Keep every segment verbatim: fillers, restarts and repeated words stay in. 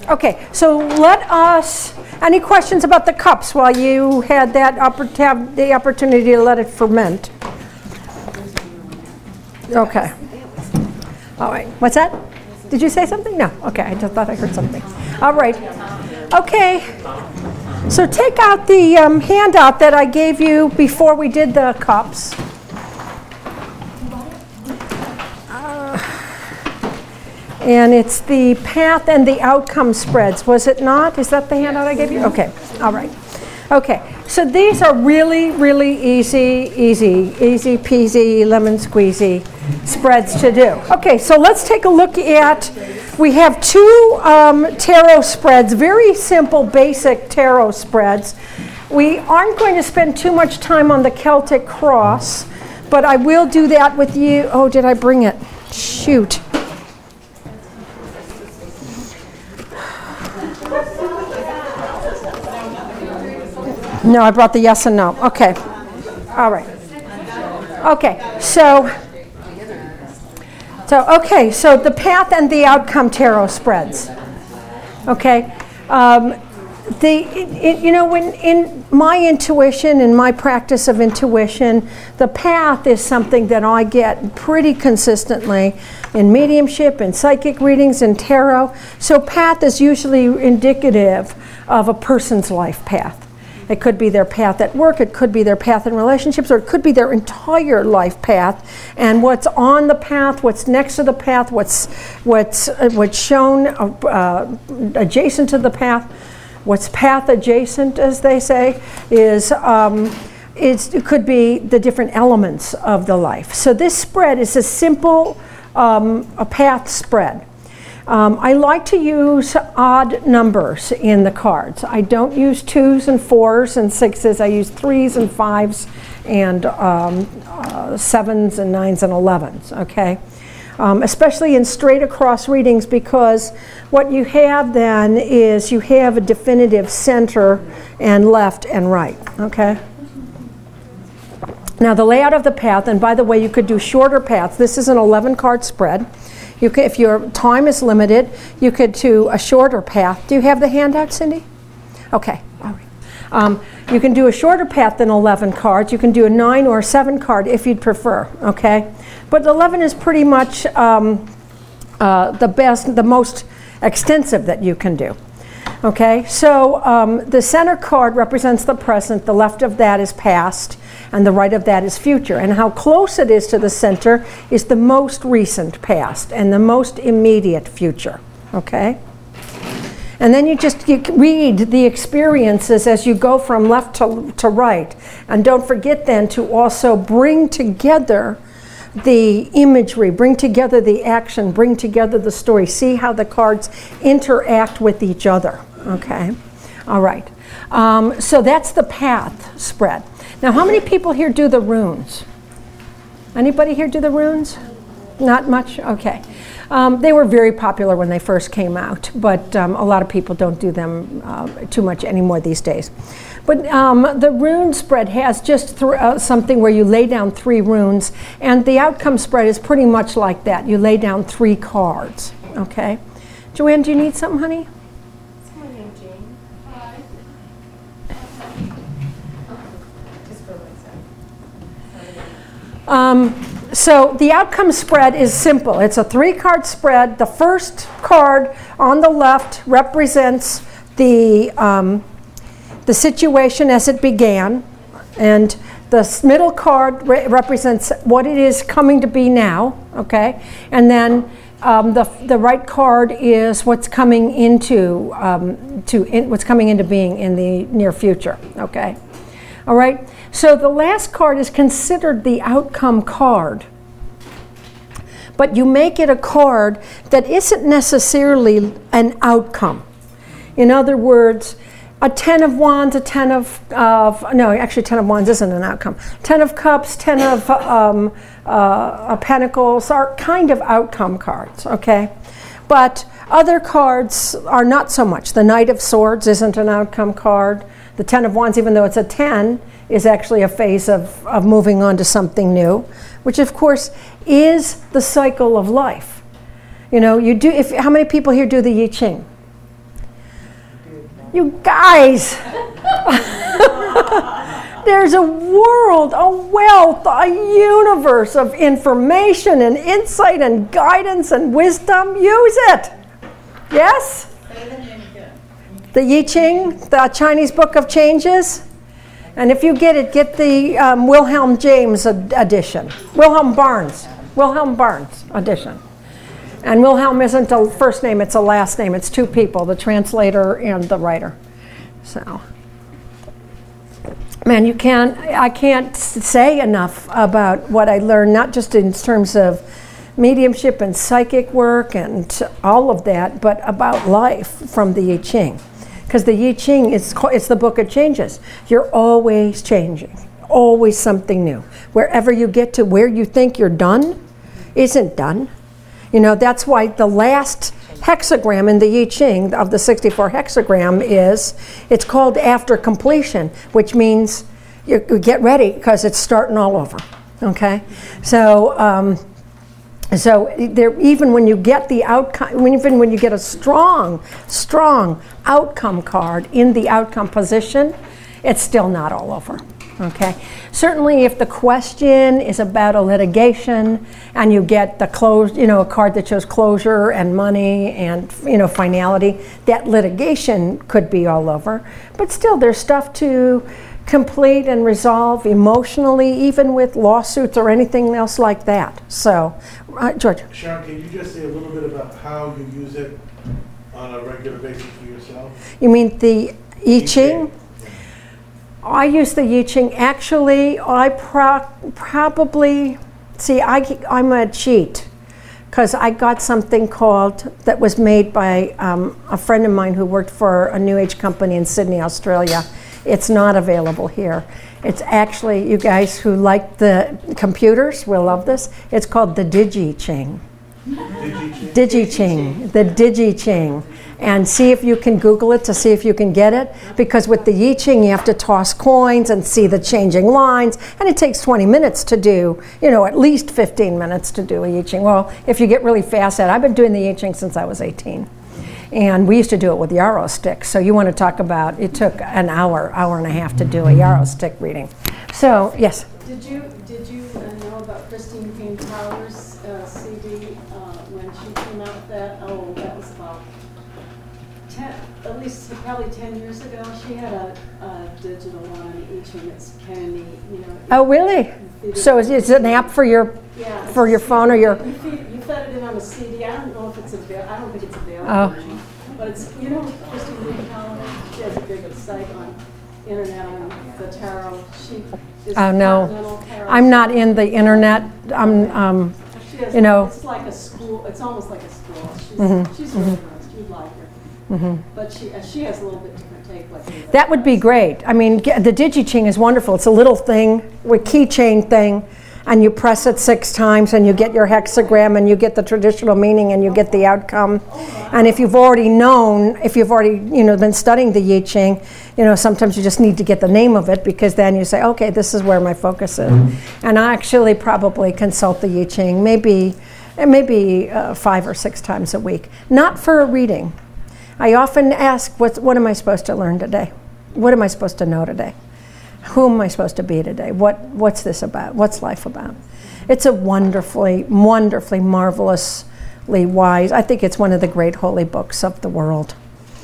Okay, so let us, any questions about the cups while you had that oppor- have the opportunity to let it ferment? Okay. All right. What's that? Did you say something? No. Okay, I just thought I heard something. All right. Okay. So take out the um, handout that I gave you before we did the cups. And it's the path and the outcome spreads, was it not? Is that the handout I gave you? Okay, all right. Okay, so these are really, really easy, easy, easy peasy, lemon squeezy spreads to do. Okay, so let's take a look at, we have two um, tarot spreads, very simple, basic tarot spreads. We aren't going to spend too much time on the Celtic cross, but I will do that with you. Oh, did I bring it? Shoot. No, I brought the yes and no. Okay. All right. Okay. So, so okay. So the path and the outcome tarot spreads. Okay. Um, the it, it, you know when in my intuition, in my practice of intuition, the path is something that I get pretty consistently in mediumship, in psychic readings, in tarot. So path is usually indicative of a person's life path. It could be their path at work, it could be their path in relationships, or it could be their entire life path. And what's on the path, what's next to the path, what's what's uh, what's shown uh, adjacent to the path, what's path adjacent, as they say, is um, is it could be the different elements of the life. So this spread is a simple um, a path spread. Um, I like to use odd numbers in the cards. I don't use twos and fours and sixes. I use threes and fives and um, uh, sevens and nines and elevens, okay? Um, especially in straight across readings, because what you have then is you have a definitive center and left and right, okay? Now the layout of the path, and by the way, you could do shorter paths. This is an eleven card spread. You could, if your time is limited, you could do a shorter path. Do you have the handout, Cindy? Okay, all right. Um, you can do a shorter path than eleven cards. You can do a nine or a seven card if you'd prefer, okay? But eleven is pretty much um, uh, the best, the most extensive that you can do. Okay, so um, the center card represents the present, the left of that is past, and the right of that is future. And how close it is to the center is the most recent past and the most immediate future, okay? And then you just you read the experiences as you go from left to, to right. And don't forget then to also bring together the imagery, bring together the action, bring together the story. See how the cards interact with each other, okay? All right, um, so that's the path spread. Now, how many people here do the runes? Anybody here do the runes? Not much? Okay. Um, they were very popular when they first came out, but um, a lot of people don't do them uh, too much anymore these days. But um, the rune spread has just th- uh, something where you lay down three runes, and the outcome spread is pretty much like that. You lay down three cards, okay? Joanne, do you need something, honey? Someone named Jane. Hi. Just for myself. Um, so the outcome spread is simple. It's a three-card spread. The first card on the left represents the um, the situation as it began, and the middle card re- represents what it is coming to be now, okay? And then um, the the right card is what's coming into um, to in, what's coming into being in the near future, okay? All right. So the last card is considered the outcome card, but you make it a card that isn't necessarily an outcome. In other words, a ten of wands, a ten of, of no, actually ten of wands isn't an outcome. ten of cups, ten of um, uh, pentacles are kind of outcome cards, okay? But other cards are not so much. The Knight of Swords isn't an outcome card. The ten of wands, even though it's a ten, is actually a phase of, of moving on to something new, which of course is the cycle of life. You know, you do, if, how many people here do the I Ching? You guys, there's a world, a wealth, a universe of information and insight and guidance and wisdom. Use it. Yes? The I Ching, the Chinese Book of Changes. And if you get it, get the um, Wilhelm James edition. Wilhelm Barnes. Wilhelm Barnes edition. And Wilhelm isn't a first name, it's a last name. It's two people, the translator and the writer. So, man, you can't, I can't say enough about what I learned, not just in terms of mediumship and psychic work and all of that, but about life from the I Ching. Because the I Ching is it's the book of changes. You're always changing, always something new. Wherever you get to where you think you're done, isn't done. You know, that's why the last hexagram in the I Ching of the sixty-four hexagram is, it's called after completion, which means you, you get ready because it's starting all over, okay? So, um, so there, even when you get the outcome, even when you get a strong, strong outcome card in the outcome position, it's still not all over. Okay. Certainly, if the question is about a litigation, and you get the close, you know, a card that shows closure and money and you know finality, that litigation could be all over. But still, there's stuff to complete and resolve emotionally, even with lawsuits or anything else like that. So, uh, George. Sharon, can you just say a little bit about how you use it on a regular basis for yourself? You mean the I Ching? I use the I Ching. Actually, I pro probably, see, I, I'm a cheat because I got something called, that was made by um, a friend of mine who worked for a New Age company in Sydney, Australia. It's not available here. It's actually, you guys who like the computers will love this. It's called the Digi Ching. Digi-Ching? Digi-Ching, the Digi-Ching. And see if you can Google it to see if you can get it. Because with the I Ching, you have to toss coins and see the changing lines. And it takes twenty minutes to do, you know, at least fifteen minutes to do a I Ching. Well, if you get really fast at it, I've been doing the I Ching since I was eighteen. And we used to do it with yarrow sticks. So you want to talk about, it took an hour, hour and a half to do a yarrow stick reading. So, yes? Did you, did you uh, know about Christine Payne Powers' uh, C D uh, when she came out with that? Oh, that was about ten, at least probably ten years ago. She had a, a digital one, I Ching. It's kind of neat, you know. Oh, really? So is it an app for your yeah, for your phone or your? You, feed, you fed it in on a C D. I don't know if it's available. I don't think it's available. Oh. But it's, you know, Christine Payne Powers. She has a big site on internet on the tarot. She is Oh no, I'm not in the internet. I'm, um, has, you know. It's like a school. It's almost like a school. She's, Mm-hmm. she's really nice. You'd like her. Mm-hmm. But she uh, she has a little bit different take. Like me, That would be great. I mean, the Digi-Ching is wonderful. It's a little thing, with keychain thing, and you press it six times and you get your hexagram and you get the traditional meaning and you get the outcome. And if you've already known, if you've already, you know, been studying the I Ching, you know, sometimes you just need to get the name of it because then you say, okay, this is where my focus is. And I actually probably consult the I Ching maybe, maybe uh, five or six times a week. Not for a reading. I often ask, what, what am I supposed to learn today? What am I supposed to know today? Who am I supposed to be today? What, what's this about? What's life about? It's a wonderfully, wonderfully, marvelously wise, I think it's one of the great holy books of the world.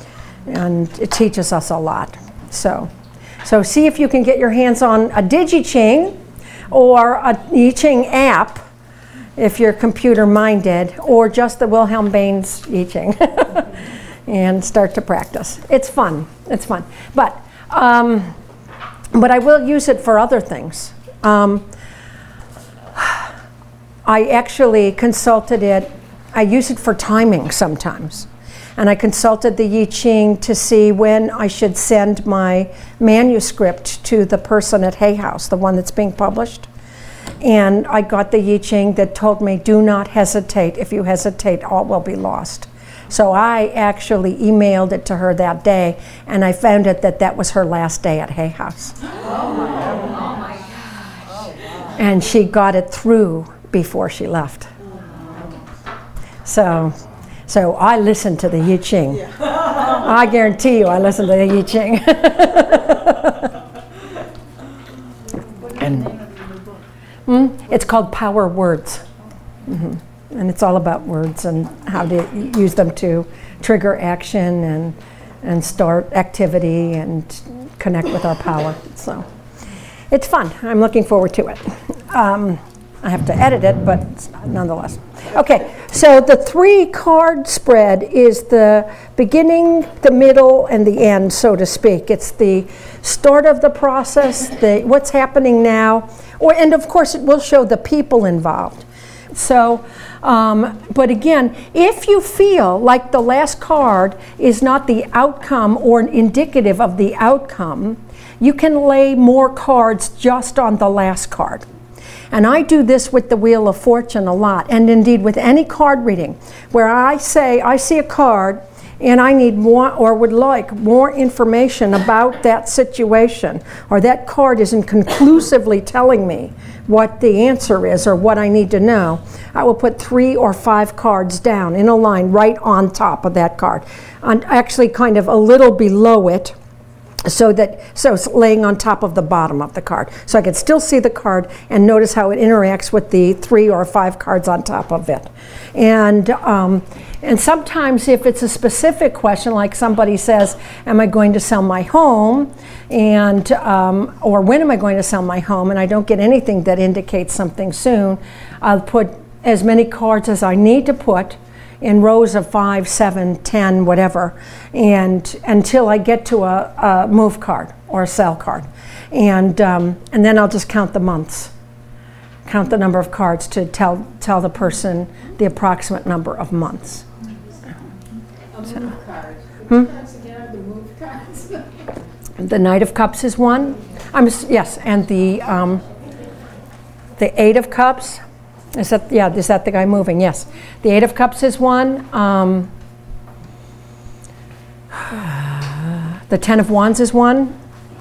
And it teaches us a lot. So, so see if you can get your hands on a Digi-Ching or a I Ching app, if you're computer minded, or just the Wilhelm Baines I Ching. And start to practice. It's fun. It's fun. But, um, but I will use it for other things. Um, I actually consulted it. I use it for timing sometimes. And I consulted the I Ching to see when I should send my manuscript to the person at Hay House, the one that's being published. And I got the I Ching that told me, do not hesitate. If you hesitate, all will be lost. So I actually emailed it to her that day, and I found out that that was her last day at Hay House. Oh my gosh. And she got it through before she left. So, so I listened to the I Ching. I guarantee you I listen to the I Ching. And mm, it's called Power Words. Mm-hmm. And it's all about words and how to use them to trigger action and and start activity and connect with our power. So it's fun. I'm looking forward to it. Um, I have to edit it, but nonetheless. Okay, so the three card spread is the beginning, the middle, and the end, so to speak. It's the start of the process, the what's happening now, or and of course it will show the people involved. So, um, but again, if you feel like the last card is not the outcome or indicative of the outcome, you can lay more cards just on the last card. And I do this with the Wheel of Fortune a lot, and indeed with any card reading, where I say, I see a card, and I need more, or would like more information about that situation, or that card isn't conclusively telling me what the answer is or what I need to know, I will put three or five cards down in a line right on top of that card, and actually kind of a little below it, so that so it's laying on top of the bottom of the card, so I can still see the card and notice how it interacts with the three or five cards on top of it. And um, and sometimes if it's a specific question, like somebody says, am I going to sell my home, and um, or when am I going to sell my home, and I don't get anything that indicates something soon, I'll put as many cards as I need to put in rows of five, seven, ten, whatever, and until I get to a, a move card or a sell card. And um, and then I'll just count the months, count the number of cards to tell tell the person the approximate number of months. A So. move card. Hmm? Which cards again are the move cards? The Knight of Cups is one. I'm s- yes, and the um, the Eight of Cups. Is that, yeah, is that the guy moving? Yes. The Eight of Cups is one. Um, the Ten of Wands is one.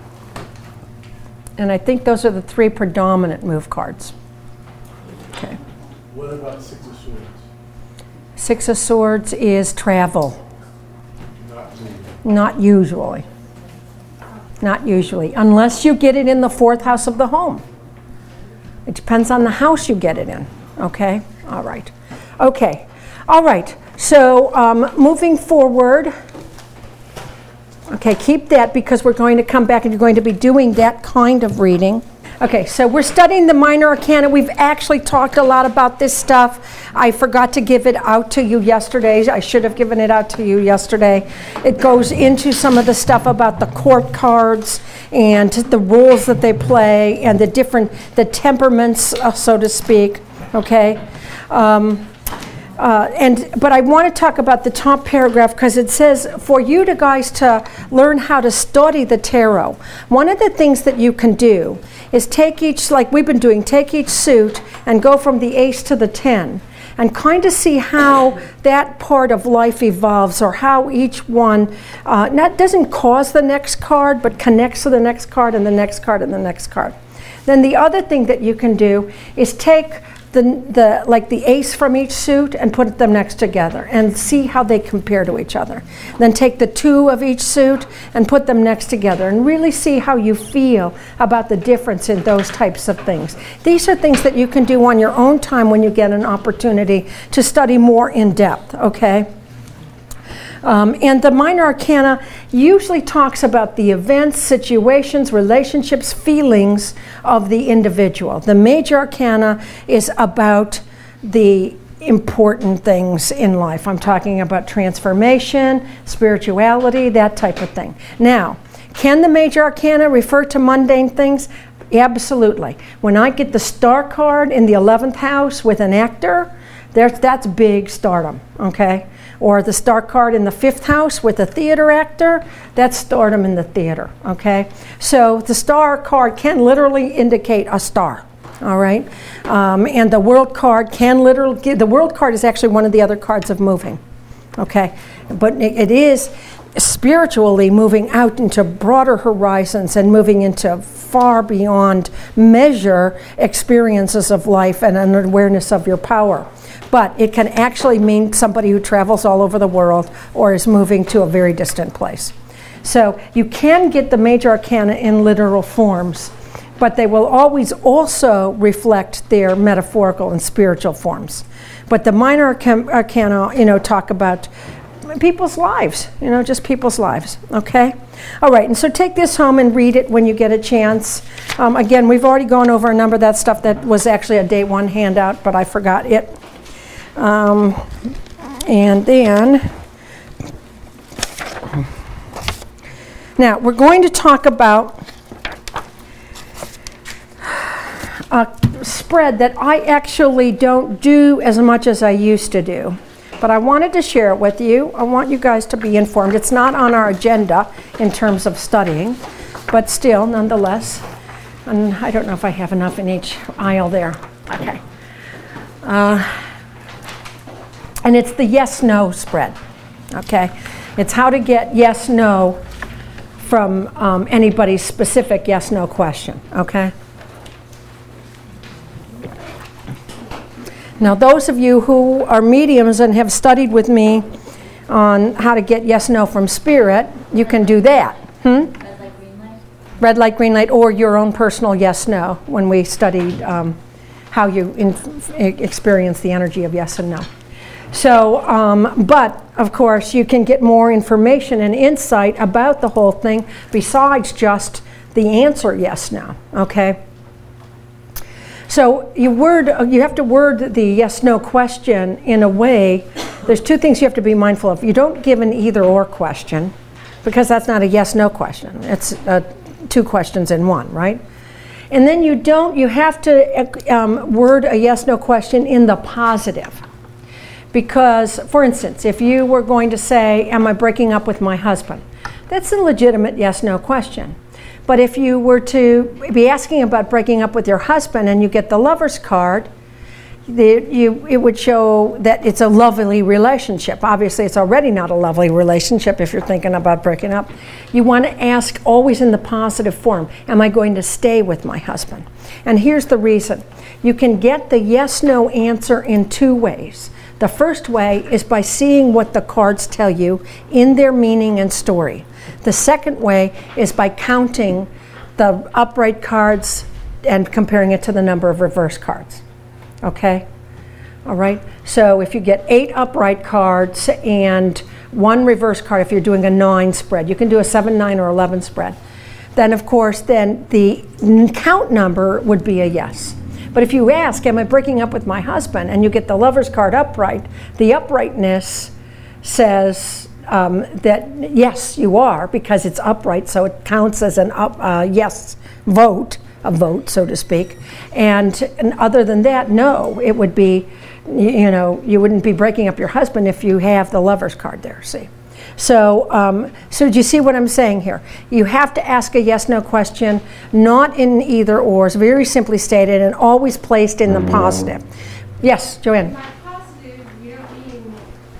And I think those are the three predominant move cards. Okay. What about Six of Swords? Six of Swords is travel. Not me. Not usually. Not usually. Unless you get it in the fourth house of the home. It depends on the house you get it in. Okay? All right. Okay. All right. So um, moving forward, okay, keep that because we're going to come back and you're going to be doing that kind of reading. Okay, so we're studying the Minor Arcana. We've actually talked a lot about this stuff. I forgot to give it out to you yesterday. I should have given it out to you yesterday. It goes into some of the stuff about the court cards and the roles that they play and the different, the temperaments, uh, so to speak, okay? Um, Uh, and but I want to talk about the top paragraph because it says for you to guys to learn how to study the tarot. One of the things that you can do is take each, like we've been doing, take each suit and go from the ace to the ten and kind of see how that part of life evolves or how each one uh, not doesn't cause the next card but connects to the next card and the next card and the next card. Then the other thing that you can do is take The, the like the ace from each suit and put them next together and see how they compare to each other. Then take the two of each suit and put them next together and really see how you feel about the difference in those types of things. These are things that you can do on your own time when you get an opportunity to study more in depth, okay? Um, and the Minor Arcana usually talks about the events, situations, relationships, feelings of the individual. The Major Arcana is about the important things in life. I'm talking about transformation, spirituality, that type of thing. Now, can the Major Arcana refer to mundane things? Absolutely. When I get the Star card in the eleventh house with an actor, there's, that's big stardom, okay? Or the Star card in the fifth house with a theater actor, that's stardom in the theater, okay? So the Star card can literally indicate a star, all right? Um, and the World card can literally, the World card is actually one of the other cards of moving, okay? But it is spiritually moving out into broader horizons and moving into far beyond measure experiences of life and an awareness of your power. but it can actually mean somebody who travels all over the world or is moving to a very distant place. So you can get the major arcana in literal forms, but they will always also reflect their metaphorical and spiritual forms. But the minor arcana, you know, talk about people's lives, you know, just people's lives, okay? All right, and so take this home and read it when you get a chance. Um, again, we've already gone over a number of that stuff that was actually a day one handout, but I forgot it. Um, and then, now we're going to talk about a spread that I actually don't do as much as I used to do. But I wanted to share it with you. I want you guys to be informed. It's not on our agenda in terms of studying, but still, nonetheless. And I don't know if I have enough in each aisle there. Okay. Uh, and it's the yes-no spread. Okay. It's how to get yes-no from um, anybody's specific yes-no question. Okay. Now, those of you who are mediums and have studied with me on how to get yes, no from spirit, you can do that. Hmm? Red light, green light? Red light, green light, or your own personal yes, no, when we studied um, how you in experience the energy of yes and no. So, um, but, of course, you can get more information and insight about the whole thing besides just the answer yes, no, okay? So you word, you have to word the yes-no question in a way. There's two things you have to be mindful of. You don't give an either-or question, because that's not a yes-no question. It's uh, two questions in one, right? And then you don't. You have to um, word a yes-no question in the positive, because, for instance, if you were going to say, "Am I breaking up with my husband?" That's a legitimate yes-no question. But if you were to be asking about breaking up with your husband and you get the Lover's card, the, you, it would show that it's a lovely relationship. Obviously, it's already not a lovely relationship if you're thinking about breaking up. You want to ask always in the positive form, am I going to stay with my husband? And here's the reason. You can get the yes-no answer in two ways. The first way is by seeing what the cards tell you in their meaning and story. The second way is by counting the upright cards and comparing it to the number of reverse cards. Okay? All right? So if you get eight upright cards and one reverse card, if you're doing a nine spread, you can do a seven, nine, or eleven spread. Then, of course, then the count number would be a yes. But if you ask, am I breaking up with my husband, and you get the Lover's card upright, the uprightness says um, that yes, you are, because it's upright, so it counts as an up, uh, yes vote, a vote, so to speak. And, and other than that, no, it would be, you know, you wouldn't be breaking up your husband if you have the Lover's card there, see? So, um, so do you see what I'm saying here? You have to ask a yes-no question, not in either or, it's very simply stated and always placed in the positive. Yes, Joanne? By positive, you're being,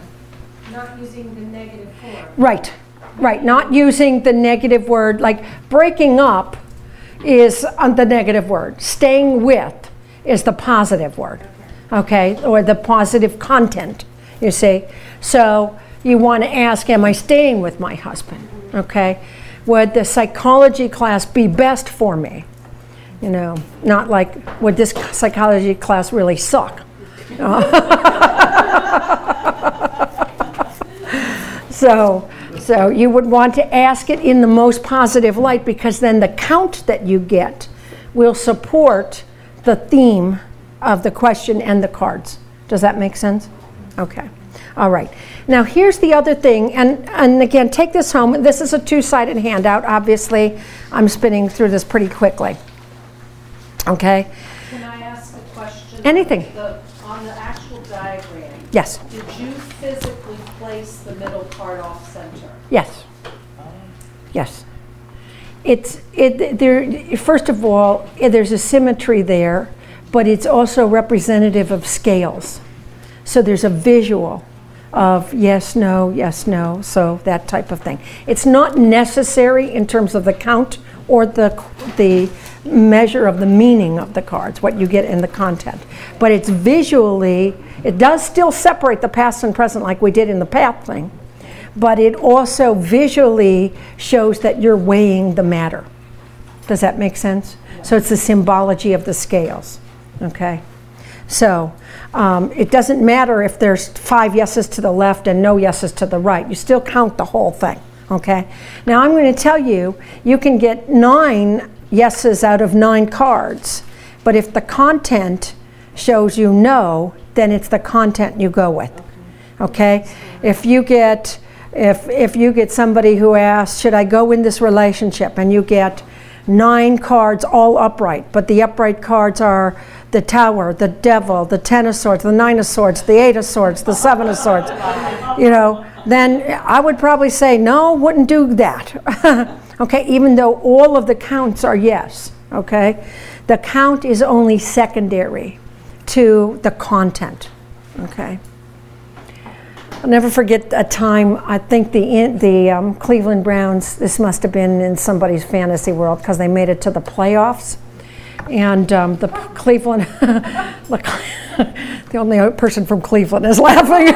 not using the negative form. Right, right, not using the negative word, like breaking up is on the negative word. Staying with is the positive word, okay, or the positive content, you see. So you want to ask, am I staying with my husband? Okay, would the psychology class be best for me? You know, not like, would this psychology class really suck? so, so you would want to ask it in the most positive light, because then the count that you get will support the theme of the question and the cards. Does that make sense? Okay. All right. Now here's the other thing, and, and again, take this home. This is a two-sided handout. Obviously, I'm spinning through this pretty quickly. Okay? Can I ask a question? Anything. The, on the actual diagram, Yes. did you physically place the middle part off center? Yes. Yes. It's, it, there, first of all, there's a symmetry there, but it's also representative of scales. So there's a visual of yes, no, yes, no, so that type of thing. It's not necessary in terms of the count or the, the measure of the meaning of the cards, what you get in the content. But it's visually, it does still separate the past and present like we did in the path thing, but it also visually shows that you're weighing the matter. Does that make sense? So it's the symbology of the scales, okay? So um, it doesn't matter if there's five yeses to the left and no yeses to the right. You still count the whole thing, okay? Now I'm going to tell you, you can get nine yeses out of nine cards, but if the content shows you no, then it's the content you go with, okay? If you get, if, if you get somebody who asks, should I go in this relationship, and you get nine cards all upright, but the upright cards are the Tower, the Devil, the Ten of Swords, the Nine of Swords, the Eight of Swords, the Seven of Swords, you know, then I would probably say no, wouldn't do that. Okay, even though all of the counts are yes, okay? The count is only secondary to the content, okay? I'll never forget a time, I think the, the um, Cleveland Browns, this must have been in somebody's fantasy world because they made it to the playoffs. And um, the Cleveland, look, the only person from Cleveland is laughing.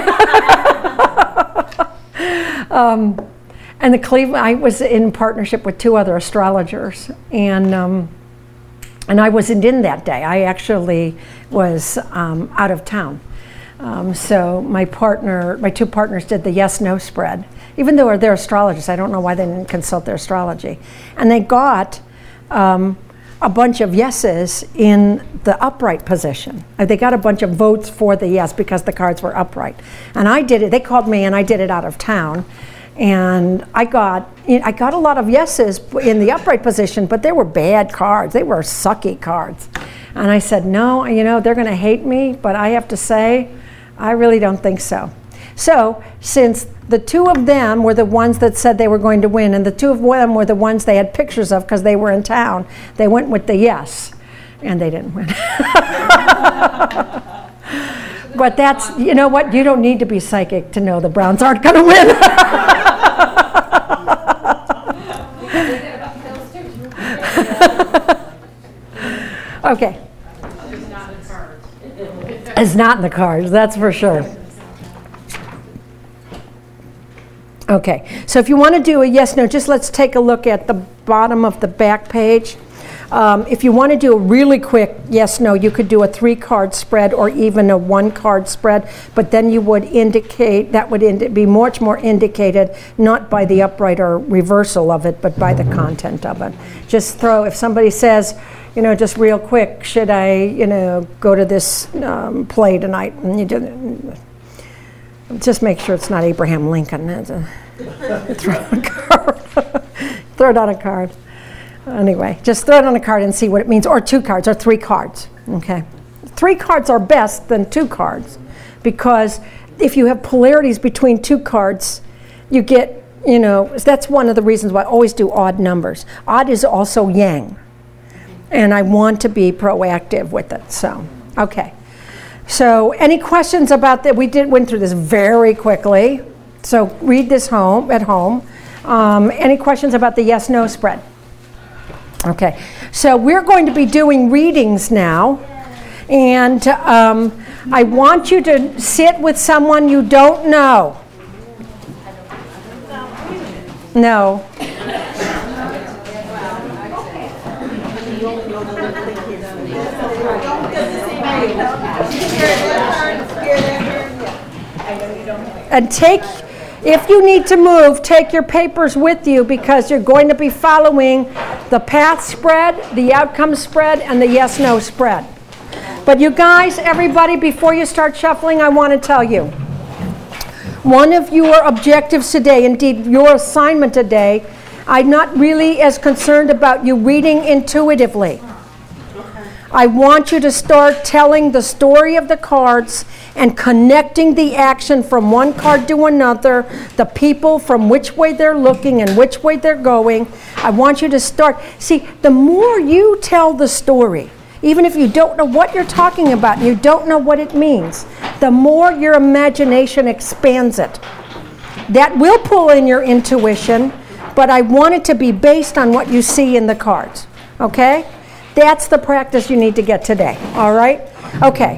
um, and the Cleveland, I was in partnership with two other astrologers, and um, and I wasn't in that day. I actually was um, out of town. Um, so my partner, my two partners did the yes-no spread. Even though they're astrologists, I don't know why they didn't consult their astrology. And they got um, a bunch of yeses in the upright position. Uh, They got a bunch of votes for the yes because the cards were upright. And I did it, they called me and I did it out of town. And I got, I got a lot of yeses in the upright position, but they were bad cards. They were sucky cards. And I said, no, you know, they're gonna hate me, but I have to say, I really don't think so. So since the two of them were the ones that said they were going to win, and the two of them were the ones they had pictures of because they were in town, they went with the yes, and they didn't win. But that's, you know what, you don't need to be psychic to know the Browns aren't going to win. Okay. It's not in the cards, that's for sure. Okay, so if you want to do a yes, no, just let's take a look at the bottom of the back page. Um, if you want to do a really quick yes, no, you could do a three card spread or even a one card spread, but then you would indicate, that would indi- be much more indicated, not by the upright or reversal of it, but by the content of it. Just throw, if somebody says, you know, just real quick, should I, you know, go to this um, play tonight? And you do, just make sure it's not Abraham Lincoln. A, throw it on a card. Throw it on a card. Anyway, just throw it on a card and see what it means, or two cards, or three cards, okay? Three cards are best than two cards, because if you have polarities between two cards, you get, you know, that's one of the reasons why I always do odd numbers. Odd is also yang, and I want to be proactive with it, so, okay. So any questions about that? We did went through this very quickly, so read this home at home. Um, any questions about the yes-no spread? Okay, so we're going to be doing readings now, and um, I want you to sit with someone you don't know. No. And take, if you need to move, take your papers with you, because you're going to be following the path spread, the outcome spread, and the yes-no spread. But you guys, everybody, before you start shuffling, I want to tell you, one of your objectives today, indeed your assignment today, I'm not really as concerned about you reading intuitively. I want you to start telling the story of the cards and connecting the action from one card to another, the people from which way they're looking and which way they're going. I want you to start. See, the more you tell the story, even if you don't know what you're talking about, you don't know what it means, the more your imagination expands it. That will pull in your intuition, but I want it to be based on what you see in the cards, okay? That's the practice you need to get today, all right? Okay.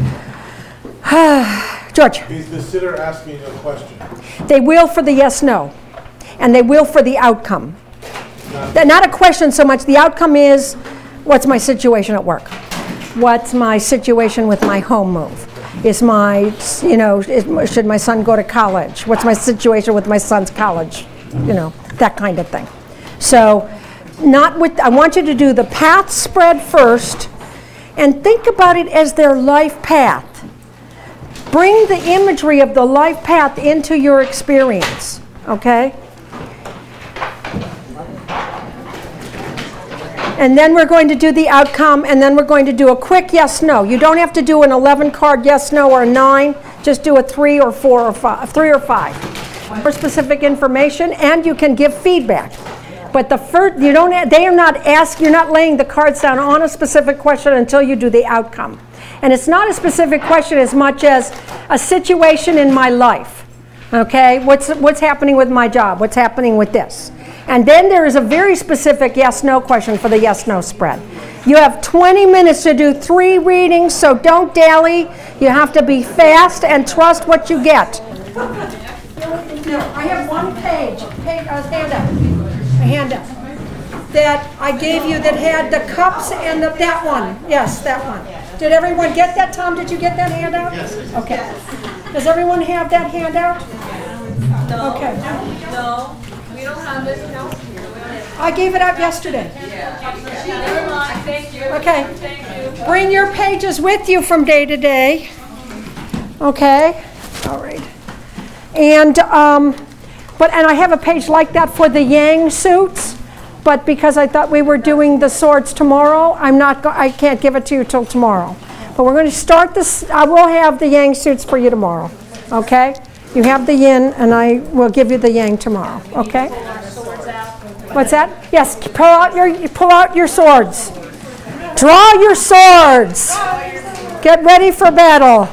George. Is the sitter asking a question? They will for the yes, no. And they will for the outcome. Not, not a question so much. The outcome is, what's my situation at work? What's my situation with my home move? Is my, you know, is, should my son go to college? What's my situation with my son's college? You know, that kind of thing. So, not with, I want you to do the path spread first and think about it as their life path. Bring the imagery of the life path into your experience, okay? And then we're going to do the outcome, and then we're going to do a quick yes, no. You don't have to do an eleven card yes, no, or a nine. Just do a three or four or five, three or five. For specific information, and you can give feedback. But the first, you don't. They are not ask. You're not laying the cards down on a specific question until you do the outcome. And it's not a specific question as much as a situation in my life. Okay, what's what's happening with my job? What's happening with this? And then there is a very specific yes-no question for the yes-no spread. You have twenty minutes to do three readings, so don't dally. You have to be fast and trust what you get. Now, I have one page, page a handout, a handout that I gave you that had the cups and the, that one. Yes, that one. Did everyone get that, Tom? Did you get that handout? Yes. Okay. Does everyone have that handout? No. Okay. No, we don't have this house here. I gave it out yesterday. Never mind. Thank you. Okay. Thank you. Bring your pages with you from day to day. Okay. All right. And um, but and I have a page like that for the Yang suits. But because I thought we were doing the swords tomorrow, I'm not. Go I can't give it to you till tomorrow. But we're going to start this. I will have the Yang suits for you tomorrow. Okay. You have the Yin, and I will give you the Yang tomorrow. Okay. What's that? Yes. Pull out your pull out your swords. Draw your swords. Get ready for battle.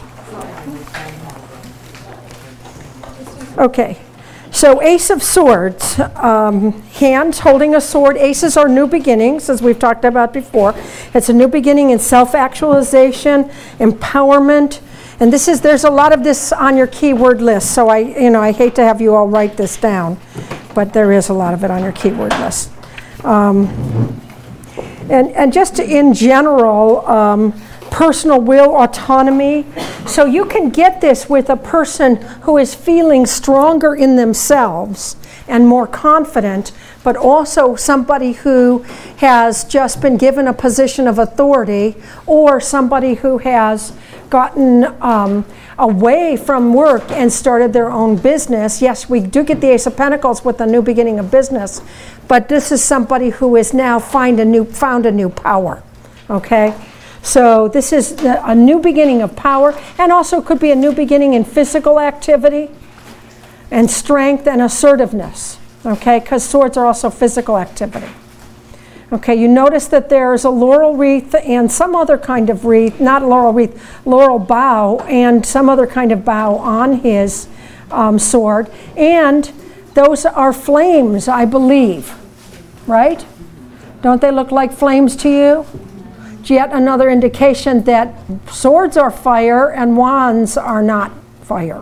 Okay. So Ace of Swords, um, hands holding a sword. Aces are new beginnings, as we've talked about before. It's a new beginning in self-actualization, empowerment, and this is there's a lot of this on your keyword list. So I, you know, I hate to have you all write this down, but there is a lot of it on your keyword list. Um, and and just in general. Um, Personal will, autonomy. So you can get this with a person who is feeling stronger in themselves and more confident, but also somebody who has just been given a position of authority, or somebody who has gotten um, away from work and started their own business. Yes, we do get the Ace of Pentacles with a new beginning of business, but this is somebody who has now find a new, found a new power, okay? So this is a new beginning of power, and also could be a new beginning in physical activity and strength and assertiveness, okay, because swords are also physical activity. Okay, you notice that there's a laurel wreath and some other kind of wreath, not laurel wreath, laurel bough, and some other kind of bough on his um, sword, and those are flames, I believe, right? Don't they look like flames to you? Yet another indication that swords are fire and wands are not fire.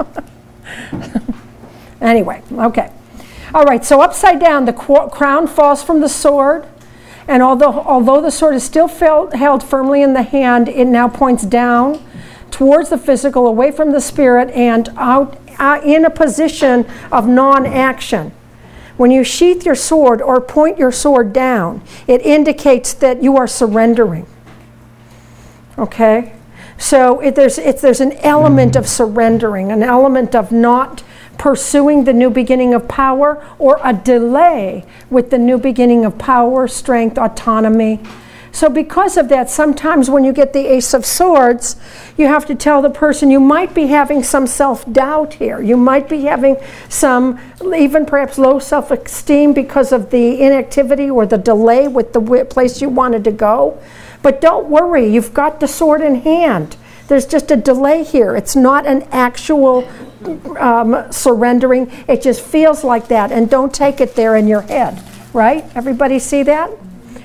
Anyway, okay. All right, so upside down, the crown falls from the sword, and although, although the sword is still felt, held firmly in the hand, it now points down towards the physical, away from the spirit, and out, out in a position of non-action. When you sheath your sword or point your sword down, it indicates that you are surrendering. Okay? So it, there's, it, there's an element of surrendering, an element of not pursuing the new beginning of power, or a delay with the new beginning of power, strength, autonomy. So because of that, sometimes when you get the Ace of Swords, you have to tell the person you might be having some self-doubt here. You might be having some, even perhaps low self-esteem because of the inactivity or the delay with the place you wanted to go. But don't worry, you've got the sword in hand. There's just a delay here. It's not an actual um, surrendering. It just feels like that. And don't take it there in your head, right? Everybody see that?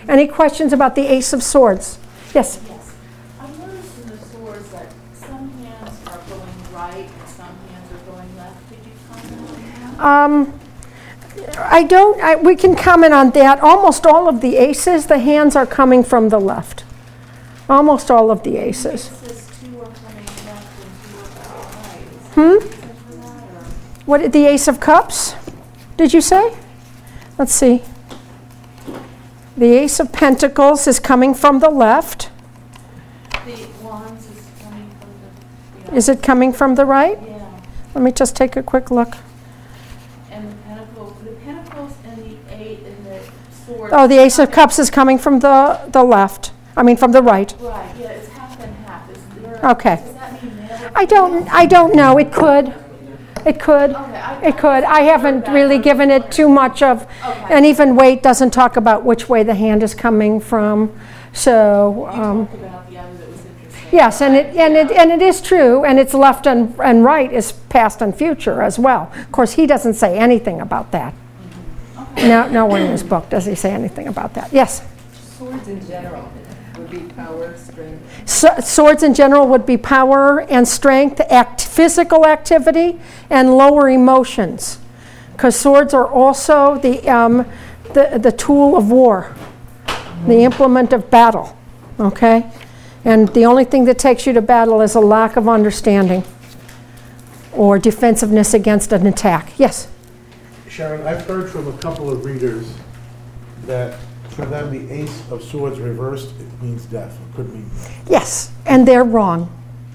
Any questions about the Ace of Swords? Yes? Yes. I've noticed in the swords that some hands are going right and some hands are going left. Could you comment on that? Um, I don't, I, we can comment on that. Almost all of the aces, the hands are coming from the left. Almost all of the aces. It says two are coming left and two are coming right. Is Hmm? there for that, or? What, the Ace of Cups, did you say? Let's see. The Ace of Pentacles is coming from the left. The wands is coming from the. the Is it coming from the right? Yeah. Let me just take a quick look. And the pentacles, the pentacles and the eight and the swords. Oh, the Ace of Cups is coming from the, the left. I mean, from the right. Right, yeah, it's half and half. Is there, Okay. Does that mean male? I don't, I don't know. It could. It could. Okay, I- It could. I haven't really given it too much of, Okay. and even weight doesn't talk about which way the hand is coming from. So, You um, talked about the other that was interesting. yes, and it, and it, and it is true, and it's left and, and right is past and future as well. Of course, he doesn't say anything about that. No, nowhere in his book does he say anything about that. Yes? Swords in general would be power, strength. So, swords in general would be power and strength, act, physical activity, and lower emotions. Because swords are also the, um, the, the tool of war, the implement of battle, okay? And the only thing that takes you to battle is a lack of understanding or defensiveness against an attack. Yes? Sharon, I've heard from a couple of readers that for them, the Ace of Swords reversed, it means death. It could mean death. Yes, and they're wrong.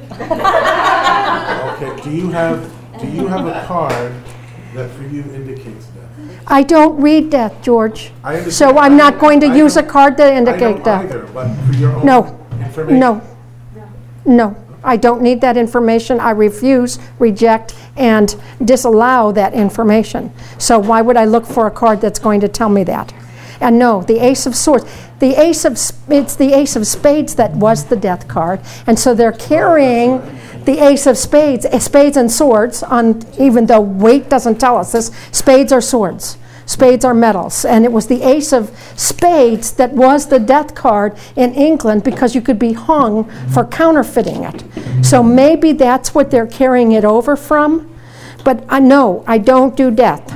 Okay, do you have, do you have a card that for you indicates death? I don't read death, George. I understand. So I'm not going to I use a don't- card to I indicate don't death. either, but for your own No. information. No. No. I don't need that information. I refuse, reject, and disallow that information. So why would I look for a card that's going to tell me that? And no, the Ace of Swords, the Ace of, it's the Ace of Spades that was the death card. And so they're carrying the Ace of Spades, eh, spades and swords, on, even though weight doesn't tell us this, spades are swords. Spades are metals. And it was the Ace of Spades that was the death card in England because you could be hung for counterfeiting it. So maybe that's what they're carrying it over from. But I know I don't do death.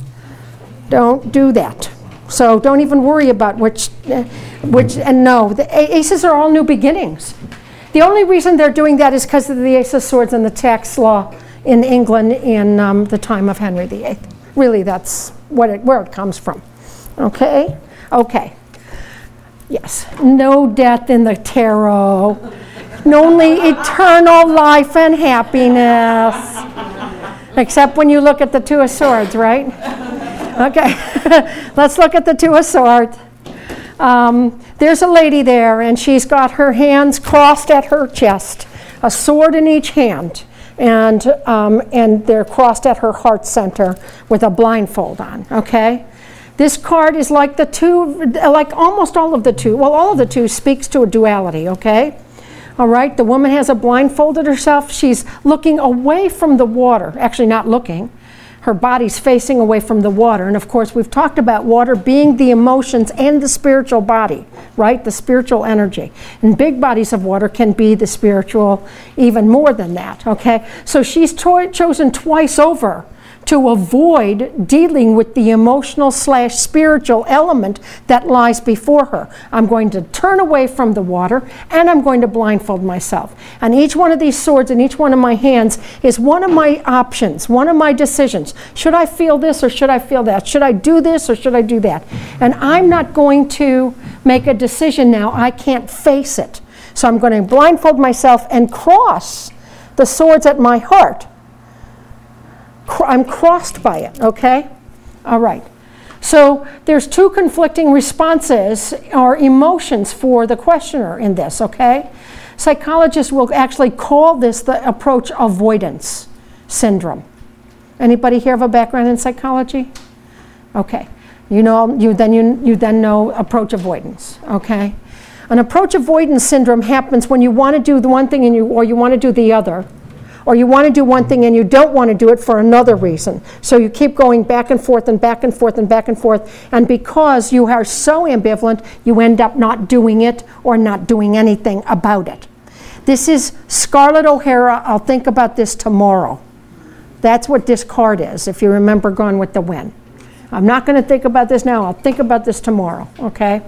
Don't do that. So don't even worry about which, uh, which, and no, the a- aces are all new beginnings. The only reason they're doing that is because of the Ace of Swords and the tax law in England in um, the time of Henry the Eighth. Really, that's what it, where it comes from. Okay? Okay. Yes. No death in the tarot. Only eternal life and happiness. Except when you look at the Two of Swords, right? Okay. Let's look at the Two of Swords. Um, there's a lady there, and she's got her hands crossed at her chest, a sword in each hand. And, um, and they're crossed at her heart center with a blindfold on, okay? This card is like the two, like almost all of the two, well, all of the two speaks to a duality, okay? All right, the woman has a blindfolded herself. She's looking away from the water, actually not looking. Her body's facing away from the water. And of course, we've talked about water being the emotions and the spiritual body, right? The spiritual energy. And big bodies of water can be the spiritual even more than that, okay? So she's cho- chosen twice over to avoid dealing with the emotional slash spiritual element that lies before her. I'm going to turn away from the water and I'm going to blindfold myself. And each one of these swords in each one of my hands is one of my options, one of my decisions. Should I feel this or should I feel that? Should I do this or should I do that? And I'm not going to make a decision now. I can't face it. So I'm going to blindfold myself and cross the swords at my heart. I'm crossed by it, okay? All right. So there's two conflicting responses or emotions for the questioner in this, okay? Psychologists will actually call this the approach avoidance syndrome. Anybody here have a background in psychology? Okay. You know, you then you, you then know approach avoidance, okay? An approach avoidance syndrome happens when you want to do the one thing and you or you want to do the other. or you want to do one thing and you don't want to do it for another reason. So you keep going back and forth and back and forth and back and forth, and because you are so ambivalent, you end up not doing it or not doing anything about it. This is Scarlett O'Hara. I'll think about this tomorrow. That's what this card is, if you remember Gone with the Wind. I'm not going to think about this now. I'll think about this tomorrow, okay?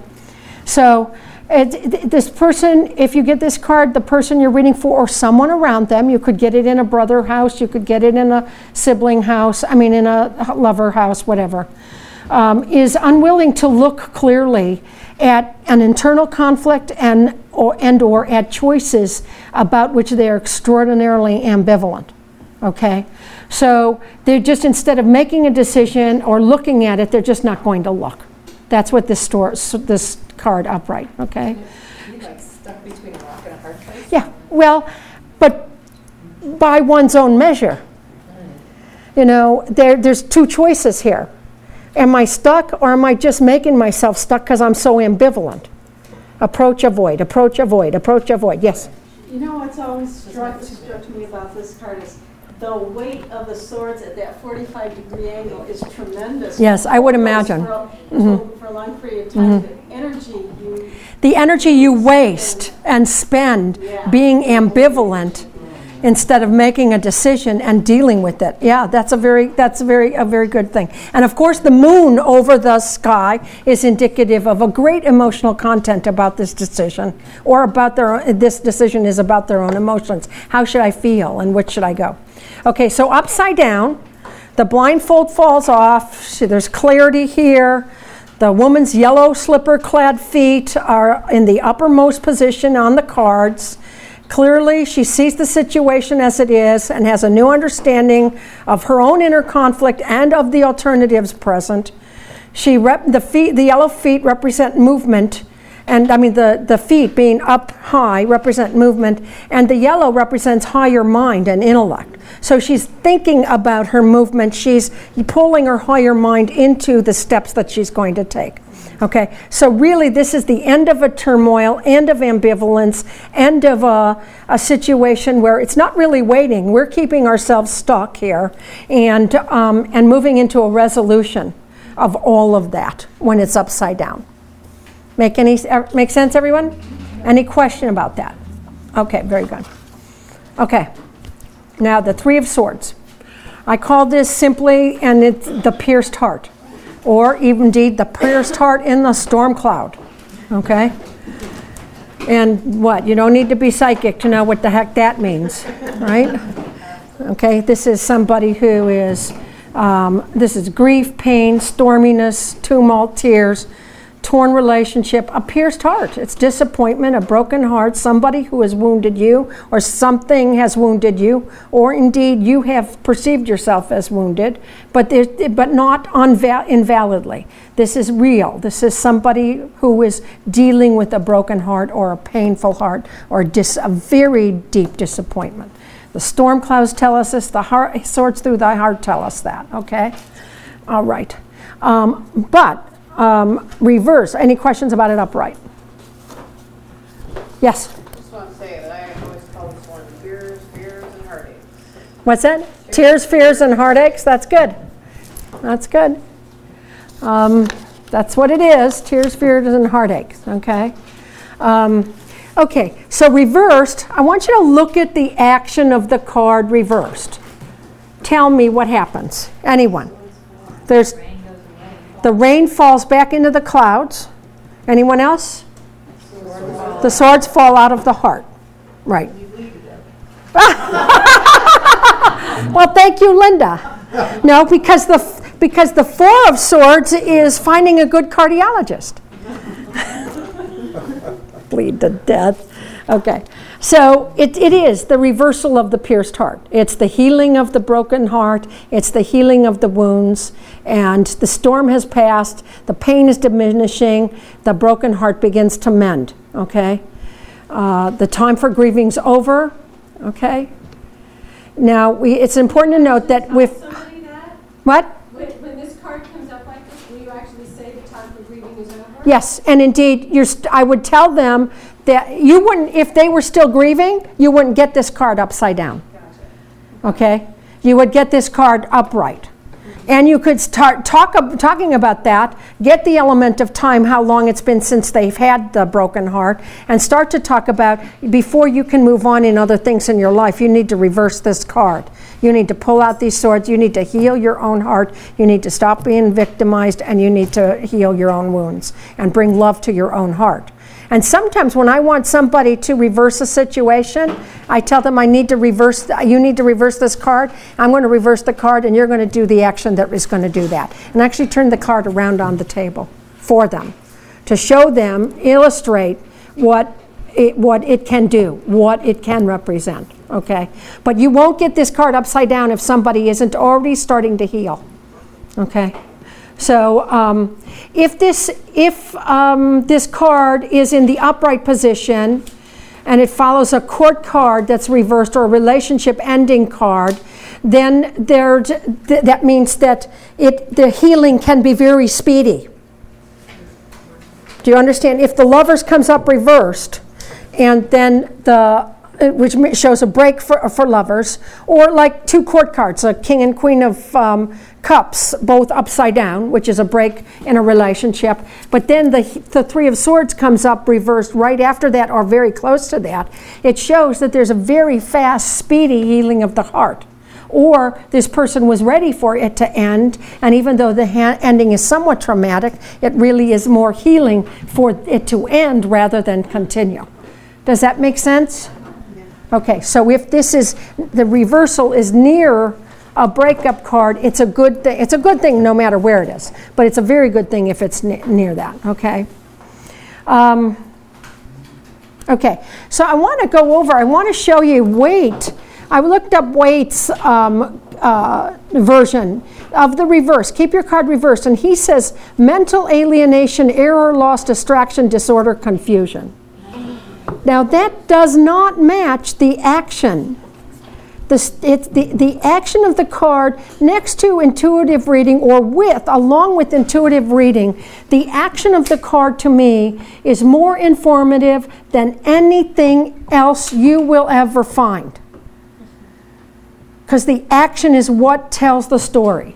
So it, this person, if you get this card, the person you're reading for or someone around them, you could get it in a brother house, you could get it in a sibling house, I mean in a lover house, whatever, um, is unwilling to look clearly at an internal conflict and or, and or at choices about which they are extraordinarily ambivalent. Okay, so they're just, instead of making a decision or looking at it, they're just not going to look. That's what this store, this card upright. Okay. You're like stuck between a rock and a hard place. Yeah. Well, but by one's own measure. You know, there there's two choices here. Am I stuck, or am I just making myself stuck because I'm so ambivalent? Approach, avoid. Approach, avoid. Approach, avoid. Yes. You know what's always struck, struck me about this card is the weight of the swords at that forty-five degree angle is tremendous. Yes, I would imagine. For a, mm-hmm. for a long period of time, mm-hmm. the energy you... The energy you waste and spend yeah. being ambivalent instead of making a decision and dealing with it. Yeah, that's a very that's a very a very good thing. And of course, the moon over the sky is indicative of a great emotional content about this decision, or about their this decision is about their own emotions. How should I feel, and which should I go? Okay, so upside down, the blindfold falls off. See, there's clarity here. The woman's yellow slipper-clad feet are in the uppermost position on the cards. Clearly, she sees the situation as it is and has a new understanding of her own inner conflict and of the alternatives present. She rep- the feet, the yellow feet represent movement, and I mean the, the feet being up high represent movement, and the yellow represents higher mind and intellect. So she's thinking about her movement. She's pulling her higher mind into the steps that she's going to take. Okay, so really this is the end of a turmoil, end of ambivalence, end of a, a situation where it's not really waiting. We're keeping ourselves stuck here and, um, and moving into a resolution of all of that when it's upside down. Make any make sense, everyone? Any question about that? Okay, very good. Okay, now the Three of Swords. I call this simply, and it's the pierced heart, or even indeed the pierced heart in the storm cloud. Okay? And what? You don't need to be psychic to know what the heck that means, right? Okay, this is somebody who is, um, this is grief, pain, storminess, tumult, tears, torn relationship, a pierced heart. It's disappointment, a broken heart, somebody who has wounded you, or something has wounded you, or indeed you have perceived yourself as wounded, but but not unval- invalidly. This is real. This is somebody who is dealing with a broken heart or a painful heart or dis- a very deep disappointment. The storm clouds tell us this, the heart, swords through thy heart tell us that, okay? All right. Um, but Um, reverse. Any questions about it upright? Yes? I just want to say that I always call this one tears, fears, and heartaches. What's that? Tears, fears, and heartaches? That's good. That's good. Um, that's what it is. Tears, fears, and heartaches. Okay? Um, okay, so reversed, I want you to look at the action of the card reversed. Tell me what happens. Anyone? There's... The rain falls back into the clouds. Anyone else? The swords fall out of the heart. Right. Well, thank you, Linda. No, because the because the Four of Swords is finding a good cardiologist. Bleed to death. Okay. So it, it is the reversal of the pierced heart. It's the healing of the broken heart. It's the healing of the wounds. And the storm has passed. The pain is diminishing. The broken heart begins to mend. Okay? Uh, the time for grieving's over. Okay? Now, we, it's important to note that with... Somebody that? What? When, when this card comes up like this, will you actually say the time for grieving is over? Yes, and indeed, you're st- I would tell them that you wouldn't, if they were still grieving, you wouldn't get this card upside down. Gotcha. okay? You would get this card upright. And you could start talk, talking about that, get the element of time, how long it's been since they've had the broken heart, and start to talk about, before you can move on in other things in your life, you need to reverse this card. You need to pull out these swords. You need to heal your own heart. You need to stop being victimized, and you need to heal your own wounds and bring love to your own heart. And sometimes when I want somebody to reverse a situation, I tell them I need to reverse, you need to reverse this card. I'm going to reverse the card, and you're going to do the action that is going to do that. And actually turn the card around on the table for them to show them, illustrate what it, what it can do, what it can represent, okay? But you won't get this card upside down if somebody isn't already starting to heal, okay? So um, if this if um, this card is in the upright position and it follows a court card that's reversed or a relationship ending card, then there th that means that it the healing can be very speedy. Do you understand? If the Lovers comes up reversed, and then the which shows a break for for Lovers, or like two court cards, a King and Queen of um, Cups, both upside down, which is a break in a relationship. But then the, the Three of Swords comes up reversed right after that, or very close to that. It shows that there's a very fast, speedy healing of the heart. Or this person was ready for it to end, and even though the ending is somewhat traumatic, it really is more healing for it to end rather than continue. Does that make sense? Okay, so if this is, the reversal is near a breakup card, it's a good thing. It's a good thing no matter where it is, but it's a very good thing if it's ne near that, okay? Um, okay, so I want to go over, I want to show you Waite. I looked up Waite's um, uh, version of the reverse. Keep your card reversed, and he says mental alienation, error, loss, distraction, disorder, confusion. Now that does not match the action. The, it's the, the action of the card next to intuitive reading, or with, along with intuitive reading, the action of the card to me is more informative than anything else you will ever find. Because the action is what tells the story.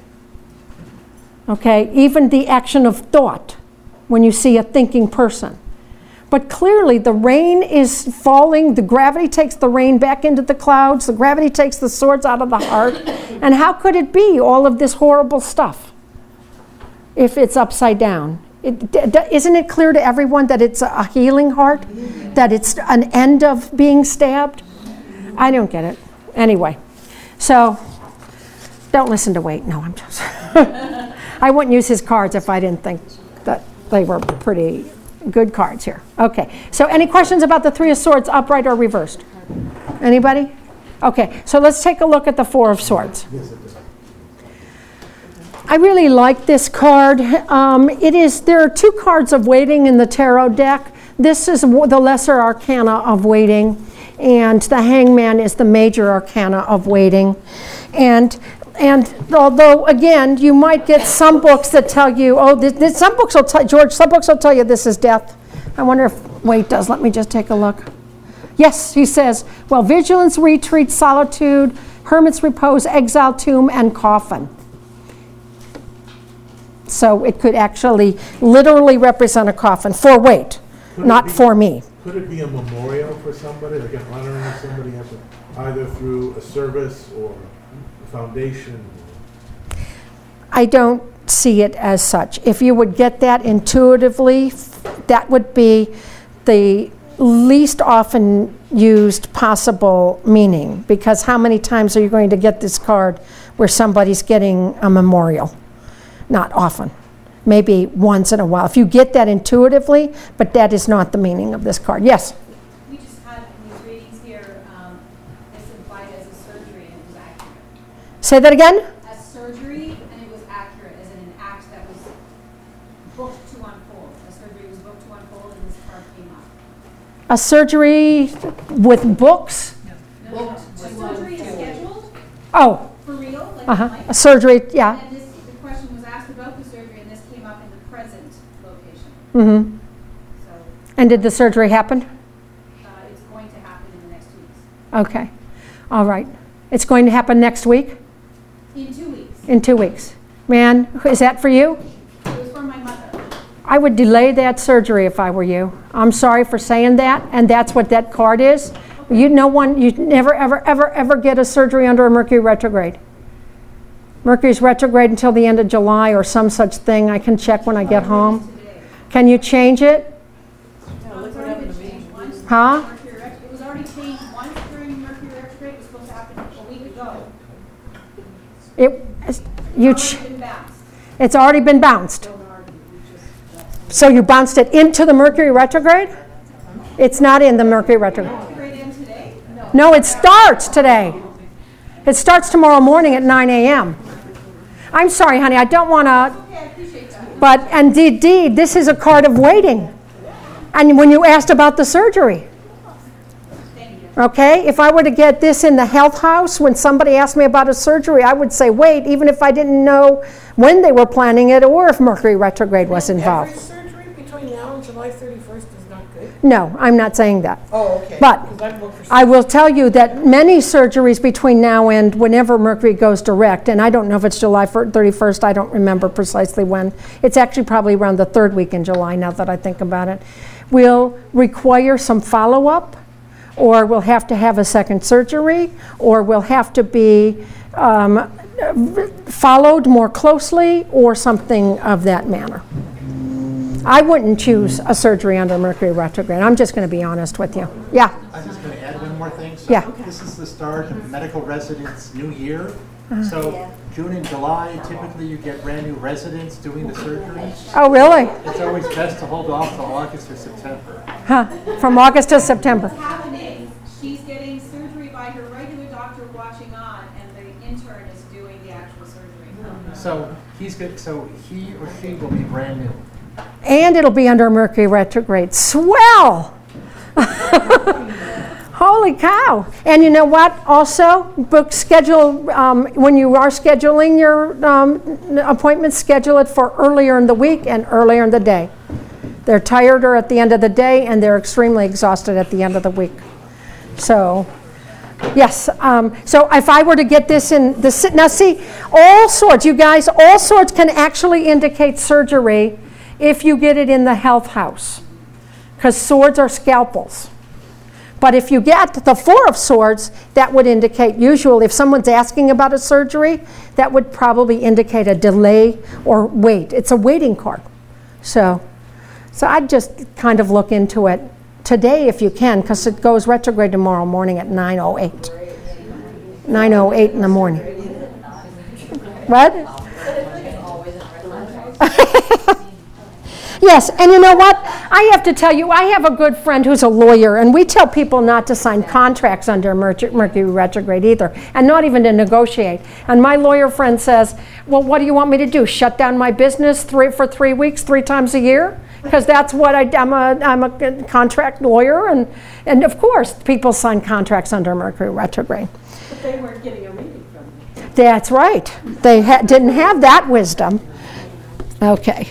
Okay, even the action of thought when you see a thinking person. But clearly the rain is falling, the gravity takes the rain back into the clouds, the gravity takes the swords out of the heart. And how could it be all of this horrible stuff if it's upside down? It, isn't it clear to everyone that it's a healing heart? That it's an end of being stabbed? I don't get it. Anyway, so don't listen to Waite. No, I'm just... I wouldn't use his cards if I didn't think that they were pretty good cards here. Okay, so any questions about the Three of Swords, upright or reversed? Anybody? Okay, so let's take a look at the Four of Swords. I really like this card. Um, it is, there are two cards of waiting in the tarot deck. This is the lesser arcana of waiting, and the Hangman is the major arcana of waiting. And And although, again, you might get some books that tell you, oh, this, this, some books will tell, George, some books will tell you this is death. I wonder if Waite does. Let me just take a look. Yes, he says, well, vigilance, retreat, solitude, hermit's repose, exile, tomb, and coffin. So it could actually literally represent a coffin for Waite, not for me. Could it be a memorial for somebody, like an honoring of somebody, either through a service or foundation? I don't see it as such. If you would get that intuitively, that would be the least often used possible meaning, because how many times are you going to get this card where somebody's getting a memorial? Not often. Maybe once in a while. If you get that intuitively, but that is not the meaning of this card. Yes? We just had in these readings here, um, this implied as a surgery and it was accurate. Say that again? As surgery and it was accurate, as in an act that was booked to unfold. A surgery was booked to unfold and this card came up. A surgery with books? No, no, no. A surgery is scheduled Oh. for real. Like Uh-huh. life. A surgery, yeah. And this, the question was asked about the surgery and this came up in the present location. Mm-hmm. So And did the surgery happen? uh, it's going to happen in the next two weeks. Okay. All right. It's going to happen next week? In two weeks. In two weeks. Man, is that for you? It was from my mother. I would delay that surgery if I were you. I'm sorry for saying that, and that's what that card is. You no one, you never, ever, ever, ever get a surgery under a Mercury retrograde. Mercury's retrograde until the end of July or some such thing. I can check when I get home. Can you change it? Yeah, look what happened to me. Huh? Mercury retro- It was already changed once during Mercury retrograde. It was supposed to happen a week ago. It, you, It's ch- already been bounced. it's already been bounced. So you bounced it into the Mercury retrograde? It's not in the Mercury retrograde. Retrograde in today? No. No, it starts today. It starts tomorrow morning at nine A M I'm sorry, honey, I don't want to, Okay, I appreciate that. but indeed, this is a card of waiting. And when you asked about the surgery, Thank you. okay, if I were to get this in the health house, when somebody asked me about a surgery, I would say wait, even if I didn't know when they were planning it or if Mercury retrograde was involved. Every surgery between now and July thirty-first is not good? No, I'm not saying that. Oh, okay. But 'Cause I've looked for I will tell you that many surgeries between now and whenever Mercury goes direct, and I don't know if it's July thirty-first, I don't remember precisely when. It's actually probably around the third week in July now that I think about it. Will require some follow-up, or we'll have to have a second surgery, or we'll have to be um, followed more closely, or something of that manner. I wouldn't choose a surgery under Mercury retrograde. I'm just going to be honest with you. Yeah. I was just going to add one more thing. So Yeah. This is the start of medical residents' new year. So June and July, typically you get brand new residents doing the surgeries. Oh, really? It's always best to hold off till August or September. Huh. From August to September. What's happening, she's getting surgery by her regular doctor watching on, and the intern is doing the actual surgery. So he's good. So he or she will be brand new. And it'll be under Mercury retrograde. Swell! Holy cow. And you know what? Also, book schedule, um, when you are scheduling your um, appointments, schedule it for earlier in the week and earlier in the day. They're tireder at the end of the day, and they're extremely exhausted at the end of the week. So, yes. Um, so if I were to get this in the, now see, all sorts, you guys, all sorts can actually indicate surgery if you get it in the health house, because swords are scalpels. But if you get the Four of Swords, that would indicate, usually, if someone's asking about a surgery, that would probably indicate a delay or wait. It's a waiting card. So, so I'd just kind of look into it today if you can, because it goes retrograde tomorrow morning at nine oh eight. nine oh eight in the morning. What? Yes, and you know what? I have to tell you, I have a good friend who's a lawyer, and we tell people not to sign contracts under Mercury retrograde either, and not even to negotiate. And my lawyer friend says, well, what do you want me to do? Shut down my business three, for three weeks, three times a year? Because that's what I, I'm a, I'm a contract lawyer, and, and of course, people sign contracts under Mercury retrograde. But they weren't getting a reading from you. That's right. They ha- didn't have that wisdom. Okay.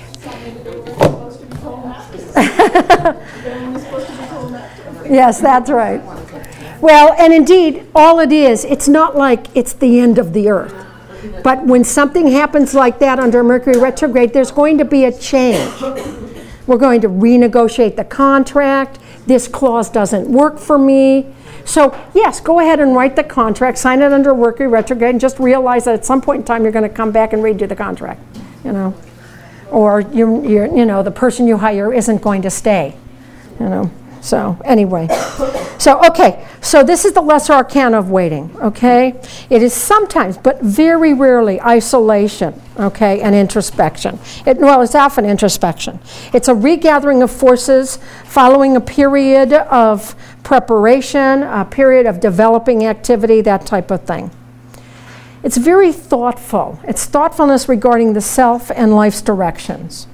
Yes, that's right. Well, and indeed, all it is, it's not like it's the end of the earth. But when something happens like that under Mercury retrograde, there's going to be a change. We're going to renegotiate the contract. This clause doesn't work for me. So, yes, go ahead and write the contract, sign it under Mercury retrograde, and just realize that at some point in time you're going to come back and redo the contract, you know. Or, you you you know, the person you hire isn't going to stay, you know. So, anyway. So, okay. So, this is the lesser arcana of waiting, okay? It is sometimes, but very rarely, isolation, okay, and introspection. It, well, it's often introspection. It's a regathering of forces following a period of preparation, a period of developing activity, that type of thing. It's very thoughtful. It's thoughtfulness regarding the self and life's directions.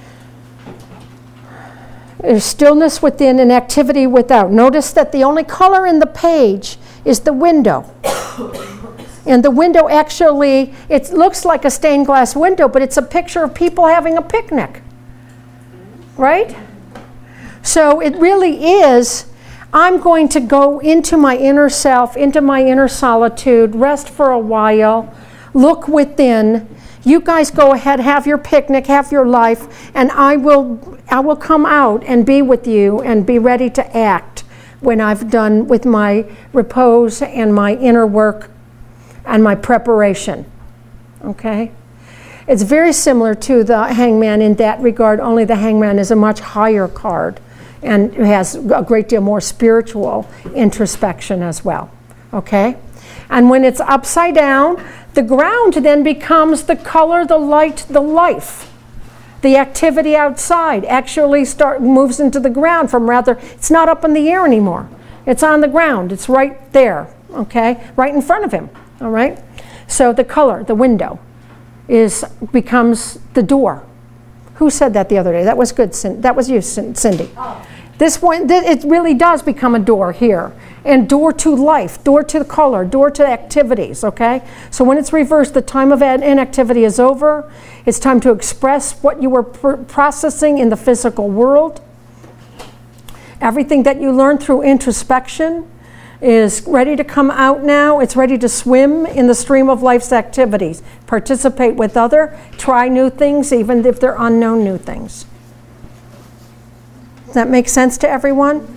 There's stillness within and activity without. Notice that the only color in the page is the window. And the window actually, it looks like a stained glass window, but it's a picture of people having a picnic. Right? So it really is I'm going to go into my inner self, into my inner solitude, rest for a while, look within. You guys go ahead, have your picnic, have your life, and I will, I will come out and be with you and be ready to act when I've done with my repose and my inner work and my preparation. Okay? It's very similar to the Hangman in that regard, only the Hangman is a much higher card and has a great deal more spiritual introspection as well. Okay? And when it's upside down, the ground then becomes the color, the light, the life. The activity outside actually start moves into the ground from rather, it's not up in the air anymore. It's on the ground. It's right there, okay? Right in front of him, all right? So the color, the window, is becomes the door. Who said that the other day? That was good. That was you, Cindy. Oh. This one, it really does become a door here. And door to life, door to the color, door to activities, okay? So when it's reversed, the time of inactivity is over. It's time to express what you were pr processing in the physical world. Everything that you learned through introspection is ready to come out now. It's ready to swim in the stream of life's activities. Participate with other, try new things, even if they're unknown new things. Does that make sense to everyone?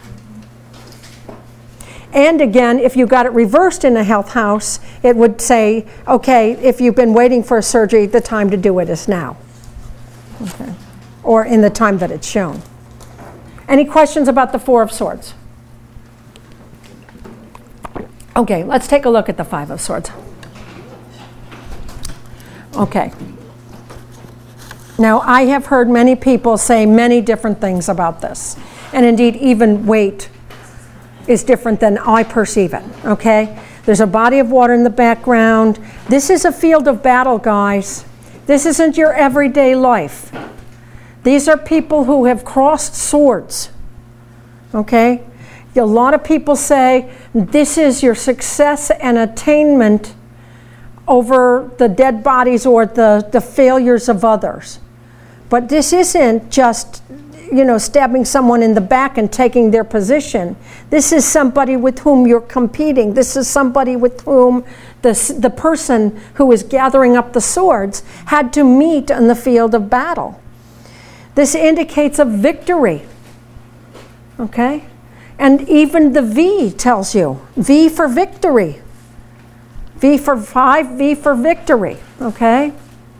And again, if you got it reversed in a health house, it would say, okay, if you've been waiting for a surgery, the time to do it is now. Okay. Or in the time that it's shown. Any questions about the Four of Swords? Okay, let's take a look at the Five of Swords. Okay. Now, I have heard many people say many different things about this. And indeed, even weight is different than I perceive it, okay? There's a body of water in the background. This is a field of battle, guys. This isn't your everyday life. These are people who have crossed swords, okay? A lot of people say this is your success and attainment over the dead bodies or the, the failures of others. But this isn't just, you know, stabbing someone in the back and taking their position. This is somebody with whom you're competing. This is somebody with whom the, the person who is gathering up the swords had to meet in the field of battle. This indicates a victory, okay? And even the V tells you, V for victory. V for five, V for victory, okay?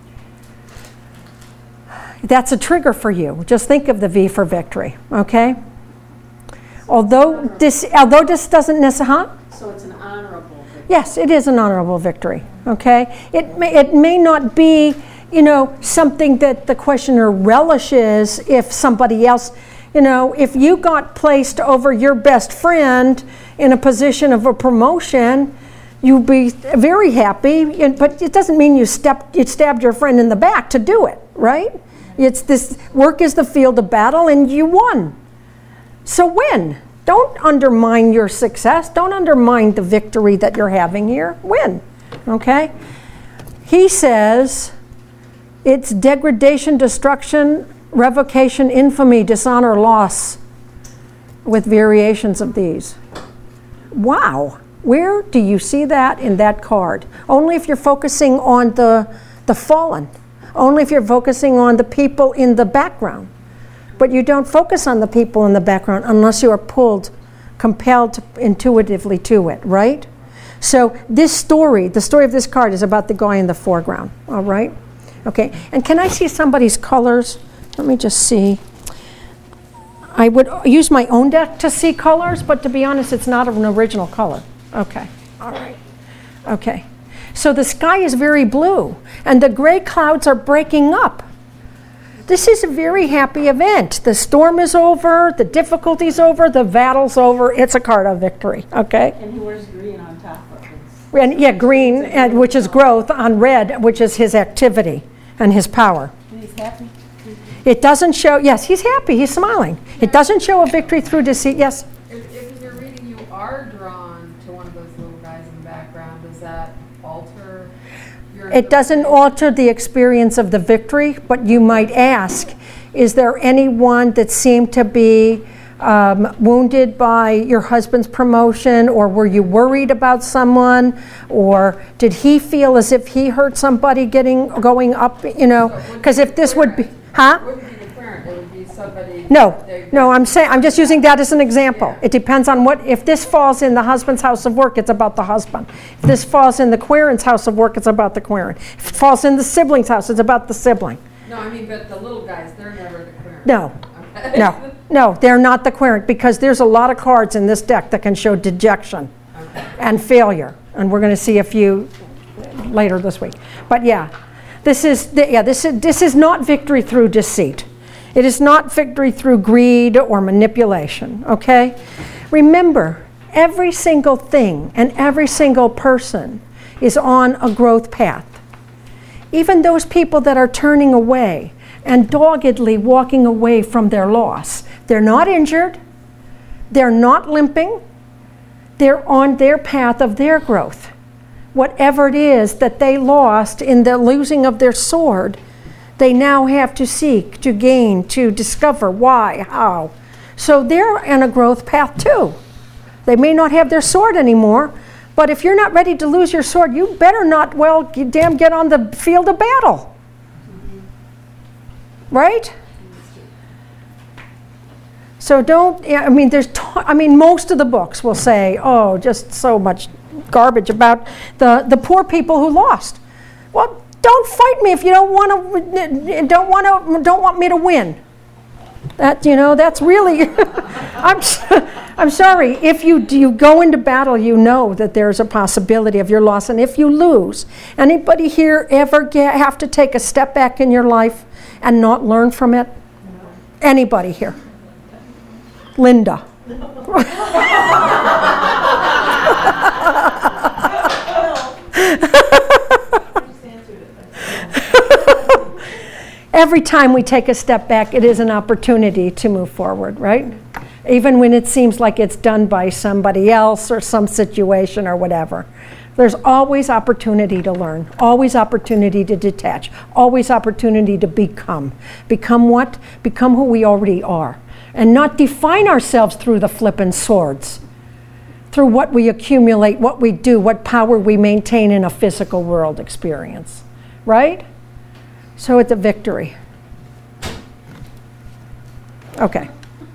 That's a trigger for you. Just think of the V for victory, okay? Although this, although this doesn't necessarily, huh? So it's an honorable victory. Yes, it is an honorable victory, okay? It may, it may not be, you know, something that the questioner relishes if somebody else, you know, if you got placed over your best friend in a position of a promotion, you'd be very happy, but it doesn't mean you, stepped, you stabbed your friend in the back to do it, right? It's this, work is the field of battle and you won. So win. Don't undermine your success. Don't undermine the victory that you're having here. Win, okay? He says it's degradation, destruction, revocation, infamy, dishonor, loss, with variations of these. Wow. Where do you see that in that card? Only if you're focusing on the, the fallen. Only if you're focusing on the people in the background. But you don't focus on the people in the background unless you are pulled, compelled to, intuitively to it, right? So this story, the story of this card is about the guy in the foreground, all right? Okay, and can I see somebody's colors? Let me just see. I would use my own deck to see colors, but to be honest, it's not an original color. Okay, all right, okay. So the sky is very blue, and the gray clouds are breaking up. This is a very happy event. The storm is over, the difficulty's over, the battle's over. It's a card of victory, okay? And he wears green on top of it. And, yeah, green, and, which is growth, on red, which is his activity and his power. And he's happy. It doesn't show, yes, he's happy, he's smiling. It doesn't show a victory through deceit, yes? If, if you're reading, you are drawn to one of those little guys in the background, does that alter your... It doesn't alter the experience of the victory, but you might ask, is there anyone that seemed to be um, wounded by your husband's promotion, or were you worried about someone, or did he feel as if he hurt somebody getting going up, you know, because if this would be, huh? It wouldn't be the parent, it would be somebody. No, they- no, I'm saying, I'm just using that as an example. Yeah. It depends on what, if this falls in the husband's house of work, it's about the husband. If this falls in the querent's house of work, it's about the querent. If it falls in the sibling's house, it's about the sibling. No, I mean, but the little guys, they're never the parent. No, Okay. no, no, they're not the querent, because there's a lot of cards in this deck that can show dejection Okay. and failure, and we're going to see a few later this week. But yeah, this is the, yeah this is this is not victory through deceit. It is not victory through greed or manipulation. Okay, remember, every single thing and every single person is on a growth path. Even those people that are turning away and doggedly walking away from their loss, they're not injured, they're not limping, they're on their path of their growth. Whatever it is that they lost in the losing of their sword, they now have to seek, to gain, to discover why, how. So they're on a growth path too. They may not have their sword anymore, but if you're not ready to lose your sword, you better not, well, you damn get on the field of battle. Right? So don't, yeah, I mean, there's, ta- I mean, most of the books will say, oh, just so much garbage about the, the poor people who lost. Well, don't fight me if you don't want to, don't want to, don't want me to win. That, you know, that's really, I'm, I'm sorry, if you, you go into battle, you know that there's a possibility of your loss, and if you lose, anybody here ever get, have to take a step back in your life and not learn from it? Anybody here? Linda. Every time we take a step back, it is an opportunity to move forward, right? Even when it seems like it's done by somebody else or some situation or whatever. There's always opportunity to learn, always opportunity to detach, always opportunity to become. Become what? Become who we already are. And not define ourselves through the flippant swords, through what we accumulate, what we do, what power we maintain in a physical world experience, right? So it's a victory. Okay.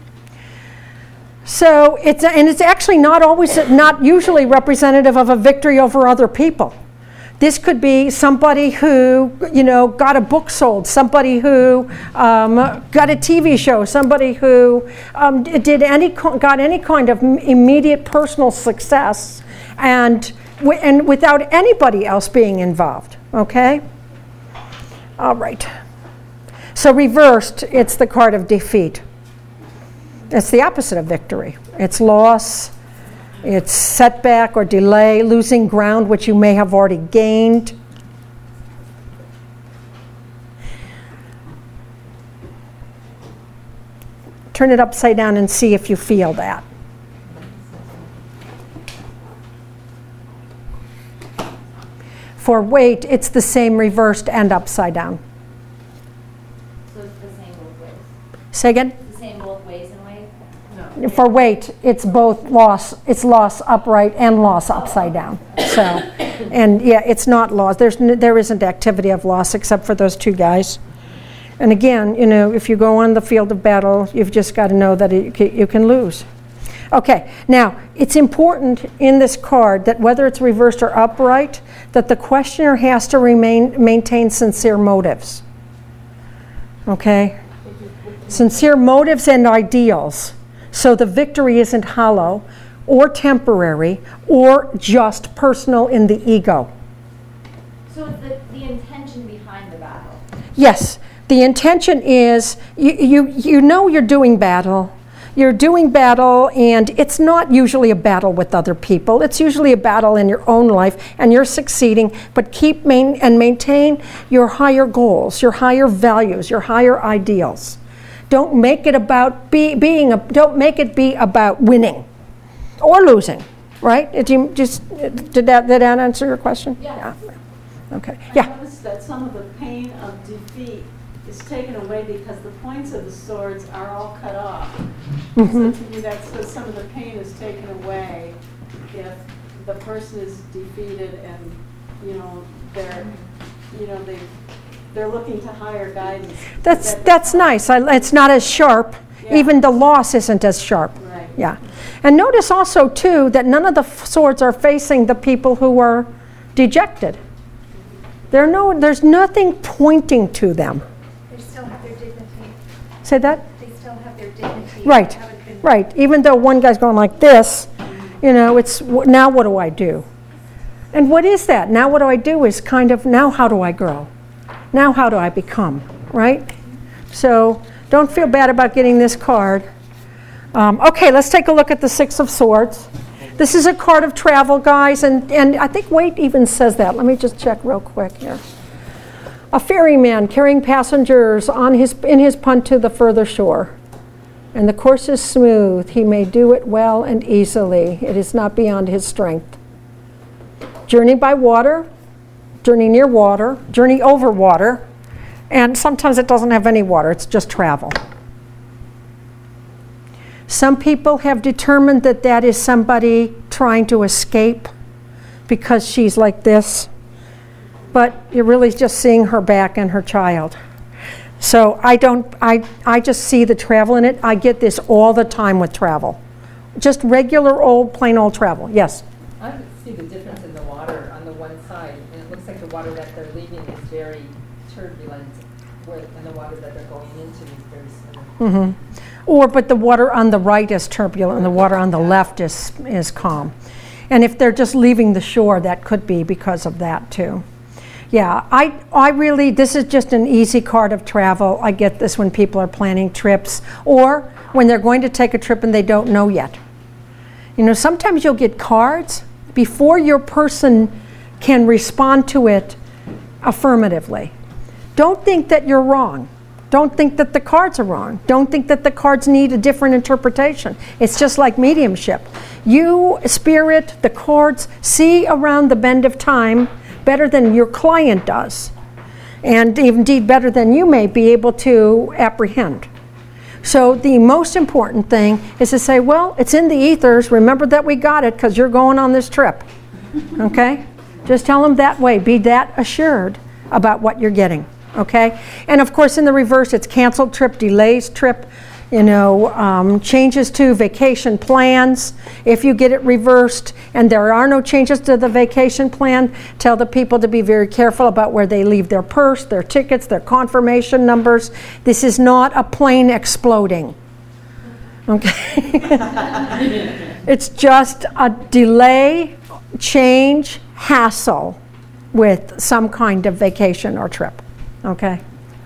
So it's, and it's actually not always, not usually representative of a victory over other people. This could be somebody who, you know, got a book sold, somebody who um, got a T V show, somebody who um, did any, got any kind of immediate personal success, and, and without anybody else being involved, okay? All right. So reversed, it's the card of defeat. It's the opposite of victory. It's loss, it's setback or delay, losing ground which you may have already gained. Turn it upside down and see if you feel that. For weight, it's the same reversed and upside down. So it's the same both ways. Say again? It's the same both ways in weight? No. For weight, it's both loss, it's loss upright and loss upside down. So, and yeah, it's not loss. There's n- there isn't activity of loss except for those two guys. And again, you know, if you go on the field of battle, you've just got to know that it, you can lose. Okay, now it's important in this card that whether it's reversed or upright, that the questioner has to remain maintain sincere motives. Okay? Sincere motives and ideals. So the victory isn't hollow or temporary or just personal in the ego. So it's the, the intention behind the battle. Yes, the intention is, you, you, you know you're doing battle. You're doing battle, and it's not usually a battle with other people. It's usually a battle in your own life, and you're succeeding, but keep main, and maintain your higher goals, your higher values, your higher ideals. Don't make it about be, being, a, don't make it be about winning or losing, right? Did you just, did that, did that answer your question? Yeah. Yeah. Okay, I yeah. noticed that some of the pain of defeat is taken away because the points of the swords are all cut off. Mhm. So to me, that's, so some of the pain is taken away if the person is defeated and, you know, they're, you know, they, they're looking to higher guidance. That's, That- that's nice. I, it's not as sharp. Yeah. Even the loss isn't as sharp. Right. Yeah. And notice also, too, that none of the f- swords are facing the people who are dejected. There are no, there's nothing pointing to them. They still have their dignity. Say that? They still have their dignity. Right, They haven't been- right. Even though one guy's going like this, you know, it's, w- now what do I do? And what is that? Now what do I do is kind of, now how do I grow? Now how do I become, right? So don't feel bad about getting this card. Um, okay, let's take a look at the Six of Swords. This is a card of travel, guys, and, and I think Waite even says that. Let me just check real quick here. A ferryman carrying passengers on his, in his punt to the further shore. And the course is smooth. He may do it well and easily. It is not beyond his strength. Journey by water, journey near water, journey over water, and sometimes it doesn't have any water, it's just travel. Some people have determined that that is somebody trying to escape because she's like this, but you're really just seeing her back and her child. So I don't, I, I just see the travel in it. I get this all the time with travel. Just regular old, plain old travel. Yes? I see the difference in the water on the one side, and it looks like the water that they're leaving is very turbulent, where, and the water that they're going into is very smooth. Mm-hmm. Or, but the water on the right is turbulent and the water on the left is, is calm. And if they're just leaving the shore, that could be because of that too. Yeah, I, I really, this is just an easy card of travel. I get this when people are planning trips or when they're going to take a trip and they don't know yet. You know, sometimes you'll get cards before your person can respond to it affirmatively. Don't think that you're wrong. Don't think that the cards are wrong. Don't think that the cards need a different interpretation. It's just like mediumship. You, spirit, the cards, see around the bend of time better than your client does. And indeed better than you may be able to apprehend. So the most important thing is to say, well, it's in the ethers. Remember that we got it because you're going on this trip. Okay? Just tell them that way. Be that assured about what you're getting. Okay? And of course, in the reverse, it's canceled trip, delays trip, you know, um, changes to vacation plans. If you get it reversed and there are no changes to the vacation plan, tell the people to be very careful about where they leave their purse, their tickets, their confirmation numbers. This is not a plane exploding. Okay? It's just a delay, change, hassle with some kind of vacation or trip. Okay?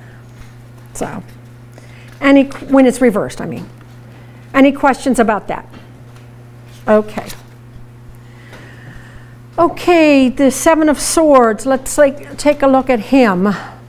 So, any, when it's reversed, I mean. Any questions about that? Okay. Okay, the Seven of Swords. Let's like take a look at him.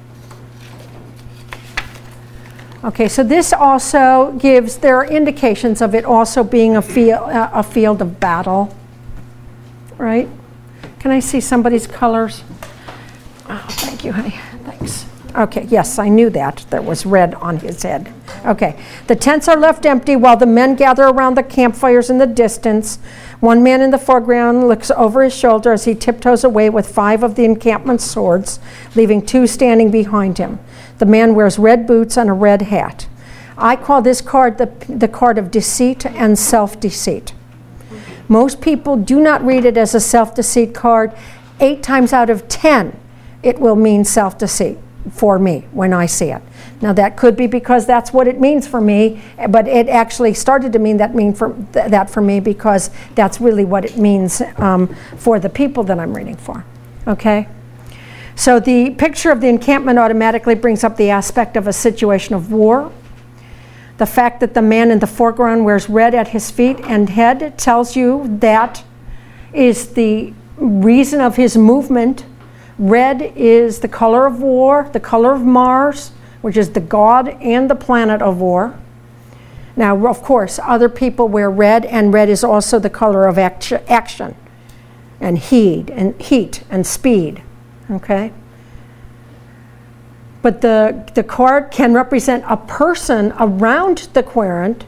Okay, so this also gives, there are indications of it also being a field, uh, a field of battle, right? Can I see somebody's colors? Oh, thank you, honey. Thanks. Okay, yes, I knew that. There was red on his head. Okay, the tents are left empty while the men gather around the campfires in the distance. One man in the foreground looks over his shoulder as he tiptoes away with five of the encampment's swords, leaving two standing behind him. The man wears red boots and a red hat. I call this card the, the card of deceit and self-deceit. Most people do not read it as a self-deceit card. Eight times out of ten, it will mean self-deceit for me when I see it. Now that could be because that's what it means for me, but it actually started to mean that mean for th that for me because that's really what it means um, for the people that I'm reading for. Okay? So the picture of the encampment automatically brings up the aspect of a situation of war. The fact that the man in the foreground wears red at his feet and head tells you that is the reason of his movement. Red is the color of war, the color of Mars, which is the god and the planet of war. Now, of course, other people wear red, and red is also the color of act action and heat and heat and speed. Okay? But the, the card can represent a person around the querent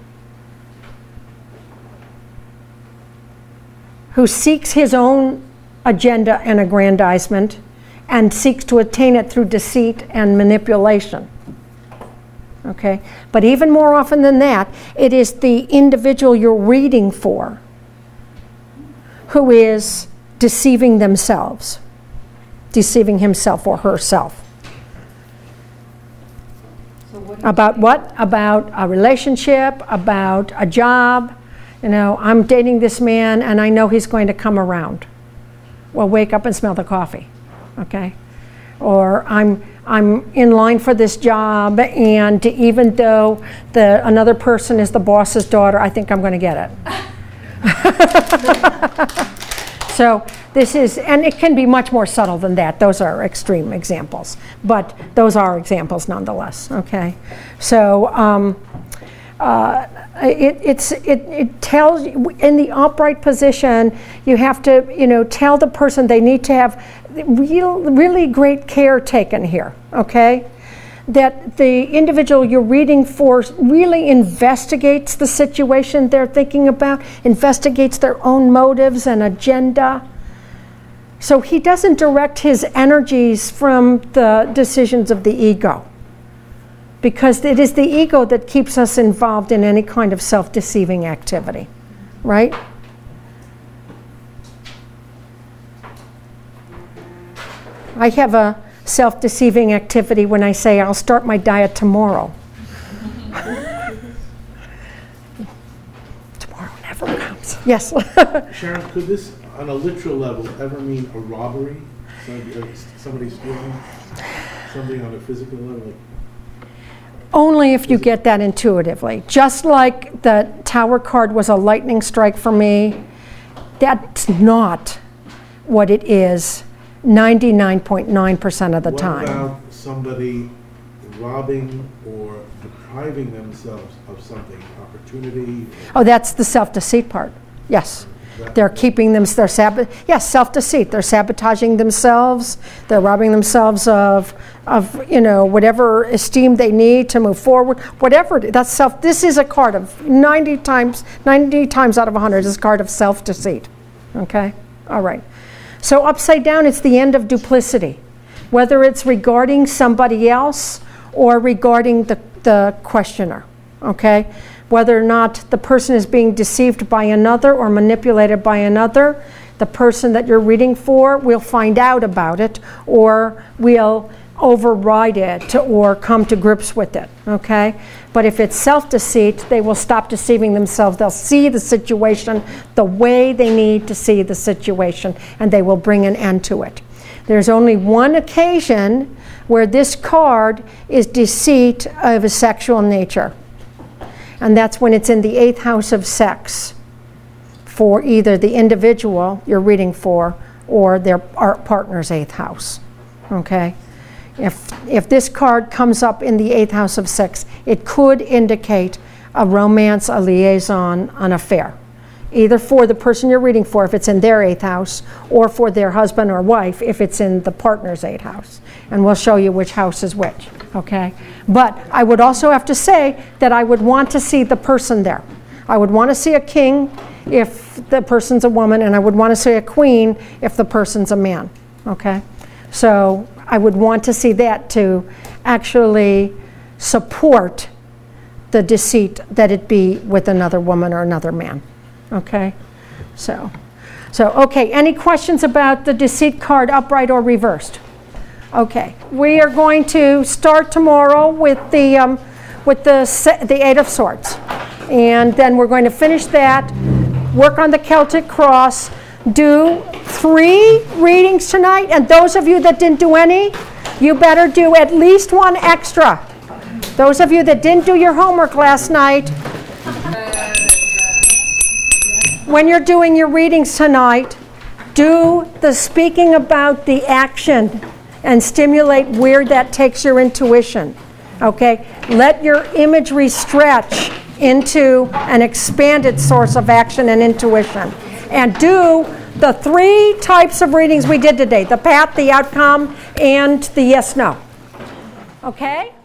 who seeks his own agenda and aggrandizement and seeks to attain it through deceit and manipulation. Okay? But even more often than that, it is the individual you're reading for who is deceiving themselves, deceiving himself or herself. So what do you About think? what? About a relationship, about a job. You know, I'm dating this man and I know he's going to come around. Well, wake up and smell the coffee, okay? Or I'm I'm in line for this job, and even though the another person is the boss's daughter, I think I'm going to get it. So this is, and it can be much more subtle than that. Those are extreme examples, but those are examples nonetheless. Okay, so um, uh, it, it's it, it tells you in the upright position. You have to, you know, tell the person they need to have real, really great care taken here. Okay. That the individual you're reading for really investigates the situation they're thinking about, investigates their own motives and agenda. So he doesn't direct his energies from the decisions of the ego, because it is the ego that keeps us involved in any kind of self-deceiving activity, right? I have a self-deceiving activity when I say I'll start my diet tomorrow. Tomorrow never comes. Yes. Sharon, could this, on a literal level, ever mean a robbery? Somebody, uh, somebody stealing something on a physical level? Like, Only if you get that intuitively. Just like the Tower card was a lightning strike for me, that's not what it is ninety-nine point nine percent of the what time. about somebody robbing or depriving themselves of something, opportunity? Oh, that's the self-deceit part. Yes. They're keeping them, they're sab- yes, self-deceit. They're sabotaging themselves. They're robbing themselves of, of, you know, whatever esteem they need to move forward. Whatever, it is, that's self, this is a card of ninety times, ninety times out of one hundred, this is a card of self-deceit. Okay? All right. So upside down, it's the end of duplicity. Whether it's regarding somebody else or regarding the, the questioner. Okay? Whether or not the person is being deceived by another or manipulated by another, the person that you're reading for will find out about it, or will override it or come to grips with it, okay? But if it's self-deceit, they will stop deceiving themselves. They'll see the situation the way they need to see the situation, and they will bring an end to it. There's only one occasion where this card is deceit of a sexual nature. And that's when it's in the eighth house of sex for either the individual you're reading for or their partner's eighth house, okay? If, if this card comes up in the eighth house of sex, it could indicate a romance, a liaison, an affair, either for the person you're reading for if it's in their eighth house, or for their husband or wife if it's in the partner's eighth house. And we'll show you which house is which, okay? But I would also have to say that I would want to see the person there. I would want to see a king if the person's a woman, and I would want to see a queen if the person's a man, okay? So I would want to see that to actually support the deceit that it be with another woman or another man, okay? So, so okay, any questions about the deceit card, upright or reversed? Okay, we are going to start tomorrow with the um, with the the Eight of Swords, and then we're going to finish that, work on the Celtic Cross, do three readings tonight, and those of you that didn't do any, you better do at least one extra. Those of you that didn't do your homework last night, when you're doing your readings tonight, do the speaking about the action and stimulate where that takes your intuition, okay? Let your imagery stretch into an expanded source of action and intuition. And do the three types of readings we did today, the path, the outcome, and the yes-no. Okay?